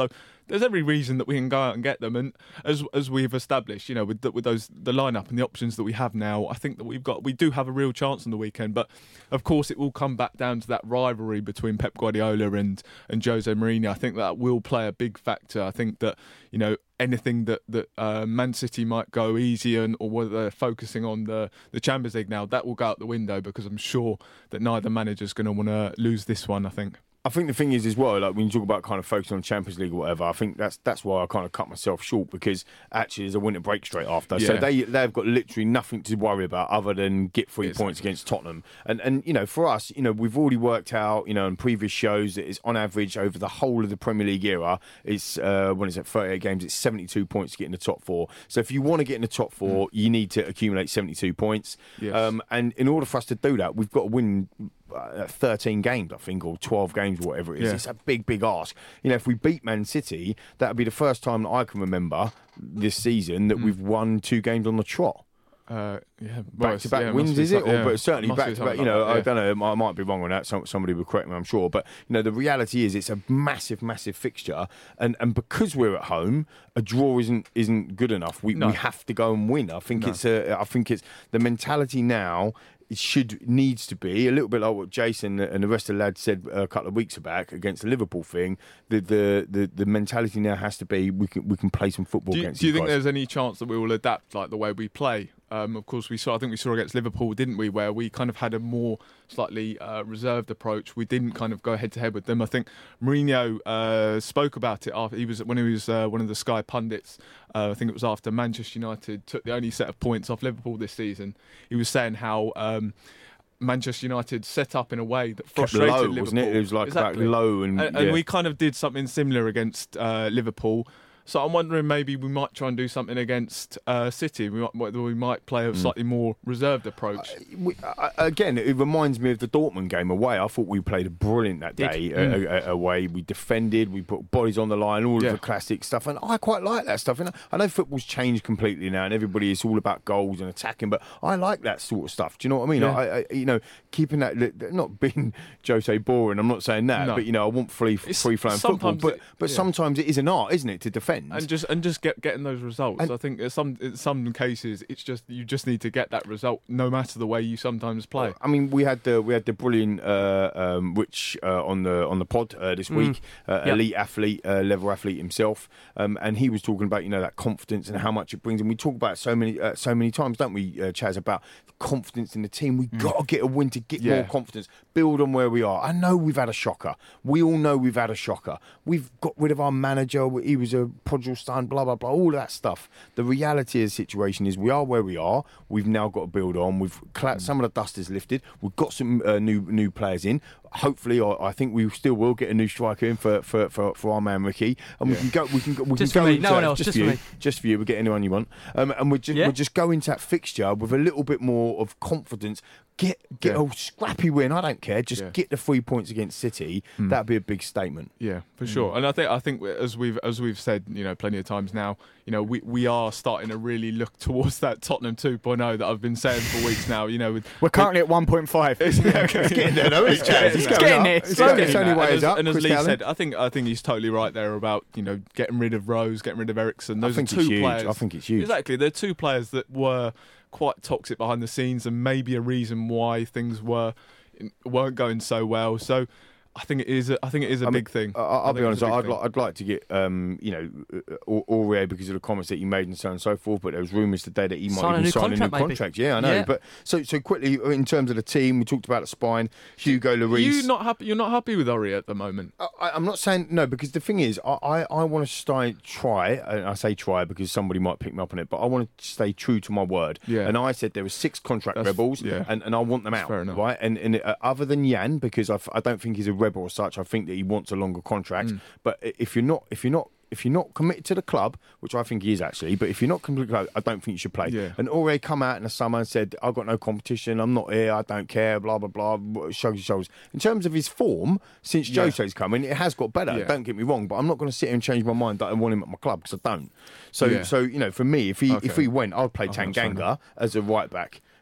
there's every reason that we can go out and get them. And as as we've established, you know, with the, with those the lineup and the options that we have now, I think that we've got we do have a real chance on the weekend. But of course, it will come back down to that rivalry between Pep Guardiola and and Jose Mourinho. I think that will play a big factor. I think that, you know, anything that that uh, Man City might go easy on, or whether they're focusing on the the Champions League now, that will go out the window, because I'm sure that neither manager's going to want to lose this one, I think. I think the thing is as well, like when you talk about kind of focusing on Champions League or whatever, I think that's that's why I kind of cut myself short, because actually there's a winter break straight after. Yeah. So they they've got literally nothing to worry about other than get three exactly. points against Tottenham. And and you know, for us, you know, we've already worked out, you know, in previous shows that it's on average over the whole of the Premier League era, it's uh, when is it thirty-eight games, it's seventy-two points to get in the top four. So if you want to get in the top four, mm. you need to accumulate seventy-two points. Yes. Um, and in order for us to do that, we've got to win Uh, thirteen games, I think, or twelve games, whatever it is. Yeah. It's a big, big ask. You know, if we beat Man City, that would be the first time that I can remember this season that mm. we've won two games on the trot. Uh, yeah, well, back to back yeah, wins, is it? Yeah. Or but certainly back to back. You know, like that, yeah. I don't know. I might be wrong on that. Some, somebody will correct me, I'm sure. But you know, the reality is, it's a massive, massive fixture, and and because we're at home, a draw isn't isn't good enough. We no. we have to go and win. I think no. it's a. I think it's the mentality now. It should needs to be a little bit like what Jason and the rest of the lads said a couple of weeks back against the Liverpool thing. The the the, the mentality now has to be we can we can play some football do you, against. Do you guys. think there's any chance that we will adapt like the way we play? Um, of course, we saw. I think we saw against Liverpool, didn't we? Where we kind of had a more slightly uh, reserved approach. We didn't kind of go head to head with them. I think Mourinho uh, spoke about it after he was when he was uh, one of the Sky pundits. Uh, I think it was after Manchester United took the only set of points off Liverpool this season. He was saying how Um, Manchester United set up in a way that frustrated low, Liverpool. Wasn't it? It was like exactly. low, and, and, yeah. and we kind of did something similar against uh, Liverpool. So I'm wondering maybe we might try and do something against uh, City. We might, we might play a slightly mm. more reserved approach. Uh, we, uh, again, it reminds me of the Dortmund game away. I thought we played brilliant that day uh, mm. uh, away. We defended, we put bodies on the line, all yeah. of the classic stuff. And I quite like that stuff. And I know football's changed completely now, and everybody is all about goals and attacking. But I like that sort of stuff. Do you know what I mean? Yeah. I, I, you know, keeping that, not being Jose boring. I'm not saying that, no. but you know, I want free, free flowing football. But but yeah. sometimes it is an art, isn't it, to defend? And just and just get getting those results. And I think in some in some cases it's just you just need to get that result, no matter the way you sometimes play. I mean, we had the we had the brilliant uh, um, Rich uh, on the on the pod uh, this week, mm. uh, yep. elite athlete, uh, level athlete himself, um, and he was talking about you know that confidence and how much it brings. And we talk about it so many uh, so many times, don't we, uh, Chaz? About confidence in the team. We mm. got to get a win to get yeah. more confidence. Build on where we are. I know we've had a shocker. We all know we've had a shocker. We've got rid of our manager. He was a prodigal son. Blah blah blah. All of that stuff. The reality of the situation is we are where we are. We've now got to build on. We've mm. some of the dust is lifted. We've got some uh, new new players in. Hopefully, I think we still will get a new striker in for, for, for, for our man Ricky, and yeah. we can go. We can go. We just can for go me, into, no one else. Just, Just for for you. me. Just for you. We'll get anyone you want, um, and we just yeah. we'll just go into that fixture with a little bit more of confidence. Get get yeah. a scrappy win. I don't care. Just yeah. get the three points against City. Mm. That'd be a big statement. Yeah, for sure. Mm. And I think I think as we've as we've said, you know, plenty of times now, you know, we, we are starting to really look towards that Tottenham two point oh that I've been saying for weeks now. You know, with, we're currently with, at one point five. It's getting there, though. It's getting It's getting there. It's getting only way is up. And as Chris Lee Allen. said, I think I think he's totally right there about you know getting rid of Rose, getting rid of Ericsson. Those I think are two it's huge. players. I think it's huge. Exactly, they're two players that were quite toxic behind the scenes, and maybe a reason why things were weren't going so well. So I think it is. A, I think it is a I big mean, thing. I'll, I'll be honest. I'd thing. like. I'd like to get, um, you know, Aurier because of the comments that he made and so on and so forth. But there was rumours today that he might sign even a sign contract, a new contract. Yeah, I know. Yeah. But so so quickly in terms of the team, we talked about the spine. Hugo Lloris. You not happy? You're not happy with Aurier at the moment. I, I'm not saying no because the thing is, I I, I want to stay try. And I say try because somebody might pick me up on it. But I want to stay true to my word. Yeah. And I said there were six contract That's, rebels. Yeah. And, and I want them That's out. fair enough. Right. And and uh, other than Jan, because I, I don't think he's a rebel or such. I think that he wants a longer contract. Mm. But if you're not, if you're not, if you're not committed to the club, which I think he is actually, but if you're not committed to the club, I don't think you should play. Yeah. And Aurier come out in the summer and said, "I've got no competition. I'm not here. I don't care." Blah blah blah. Shrugs his shoulders. In terms of his form, since yeah. Jose's come in, it has got better. Yeah. Don't get me wrong, but I'm not going to sit here and change my mind that I want him at my club because I don't. So, yeah. so you know, for me, if he okay. if he went, I'd play Oh, Tanganga as a right back.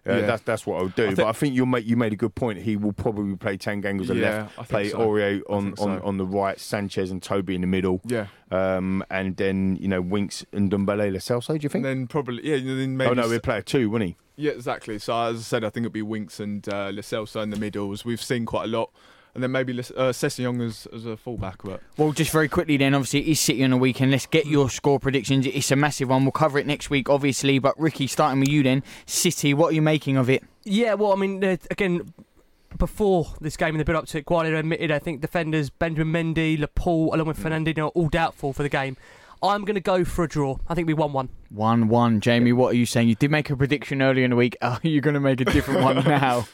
Uh, Yeah. That's that's what I would do. I but think- I think you made you made a good point. He will probably play Tanganga on the Yeah, left, I think play so. Aurier I on, think so. on, on the right, Sanchez and Toby in the middle. Yeah. Um, and then you know Winks and Ndombele Le Celso. Do you think? And then probably yeah. Then maybe oh no, we'd play a two, wouldn't he? Yeah, exactly. So as I said, I think it'd be Winks and uh, Lo Celso in the middles. We've seen quite a lot. And then maybe uh, Sessegnon as, as a fullback. But Well, just very quickly then, obviously it is City on the weekend. Let's get your score predictions. It's a massive one. We'll cover it next week, obviously. But Ricky, starting with you then. City, what are you making of it? Yeah, well, I mean, uh, again, before this game in the build-up to it, Guardiola admitted, I think defenders Benjamin Mendy, Laporte, along with Fernandinho, are all doubtful for the game. I'm going to go for a draw. I think we one one. one one. Jamie, what are you saying? You did make a prediction earlier in the week. Are you going to make a different one now?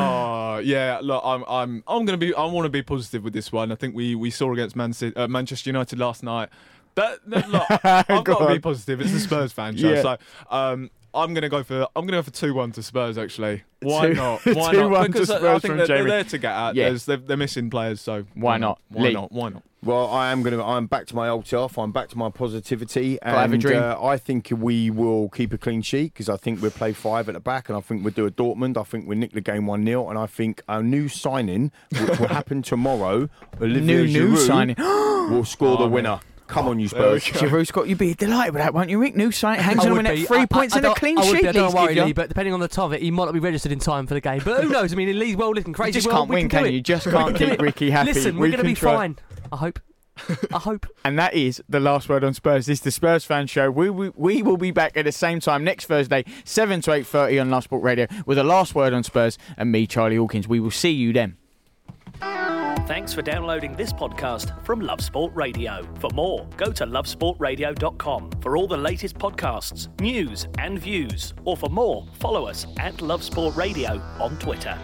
oh yeah, look, I'm I'm I'm going to be I want to be positive with this one. I think we, we saw against Man City, uh, Manchester United last night. That, that look, I've Go got to be on. positive. It's a Spurs fan show, Yeah. so um, I'm going to go for I'm going to go for two one to Spurs. Actually, why Two- not? Why two not? one to Because I- I Spurs think from they're, they're Jamie. there to get at. Yeah. There's, they're, they're missing players, so Why not? Why Lee? not? Why not? Well, I am going to. I'm back to my old self. I'm back to my positivity, Gotta have a and dream. uh, I think we will keep a clean sheet because I think we'll play five at the back, and I think we'll do a Dortmund. I think we'll nick the game one nil, and I think our new signing, which will happen tomorrow, Olivier New, new Giroud, signing. will score the Oh, winner. Come on, you There we Spurs. go. Giroud, Scott, you'd be delighted with that, won't you, Rick? New signing. Hangs I on to would win be. at three I- points I, and I a don't- clean I would sheet. be, I don't Leeds worry, give you. Lee, but depending on the top of it, he might not be registered in time for the game. But who knows? I mean, in Lee's world looking You crazy. just well, can't we win, can do can it. you? Just We can't can do keep it. Ricky happy. Listen, We we're going to can be try. fine. I hope. I hope. And that is the last word on Spurs. This is the Spurs Fan Show. We, we, we will be back at the same time next Thursday, seven to eight thirty on Love Sport Radio, with the last word on Spurs and me, Charlie Hawkins. We will see you then. Thanks for downloading this podcast from Love Sport Radio. For more, go to love sport radio dot com for all the latest podcasts, news and views. Or for more, follow us at Love Sport Radio on Twitter.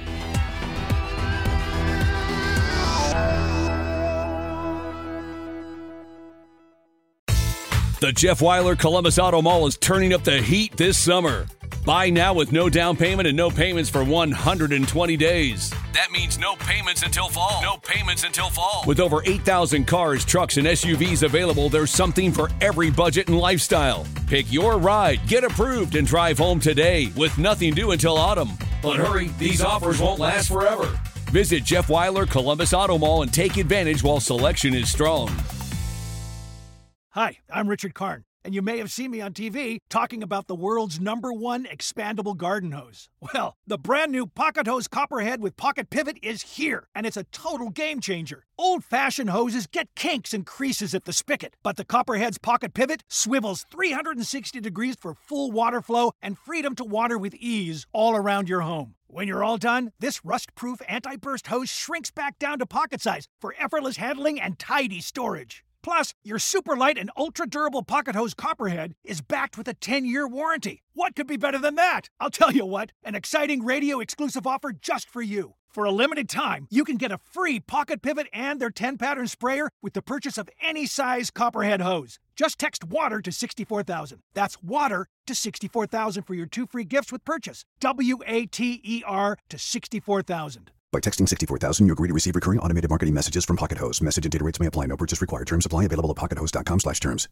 The Jeff Weiler Columbus Auto Mall is turning up the heat this summer. Buy now with no down payment and no payments for one hundred twenty days. That means no payments until fall. No payments until fall. With over eight thousand cars, trucks, and S U Vs available, there's something for every budget and lifestyle. Pick your ride, get approved, and drive home today with nothing due until autumn. But hurry, these offers won't last forever. Visit Jeff Weiler Columbus Auto Mall and take advantage while selection is strong. Hi, I'm Richard Karn, and you may have seen me on T V talking about the world's number one expandable garden hose. Well, the brand new Pocket Hose Copperhead with Pocket Pivot is here, and it's a total game changer. Old-fashioned hoses get kinks and creases at the spigot, but the Copperhead's Pocket Pivot swivels three hundred sixty degrees for full water flow and freedom to water with ease all around your home. When you're all done, this rust-proof anti-burst hose shrinks back down to pocket size for effortless handling and tidy storage. Plus, your super light and ultra durable Pocket Hose Copperhead is backed with a ten-year warranty. What could be better than that? I'll tell you what, an exciting radio exclusive offer just for you. For a limited time, you can get a free Pocket Pivot and their ten-pattern sprayer with the purchase of any size Copperhead hose. Just text WATER to sixty-four thousand. That's WATER to sixty-four thousand for your two free gifts with purchase. W A T E R to sixty-four thousand. By texting sixty-four thousand, you agree to receive recurring automated marketing messages from Pocket Hose. Message and data rates may apply. No purchase required. Terms apply. Available at pocket hose dot com slash terms.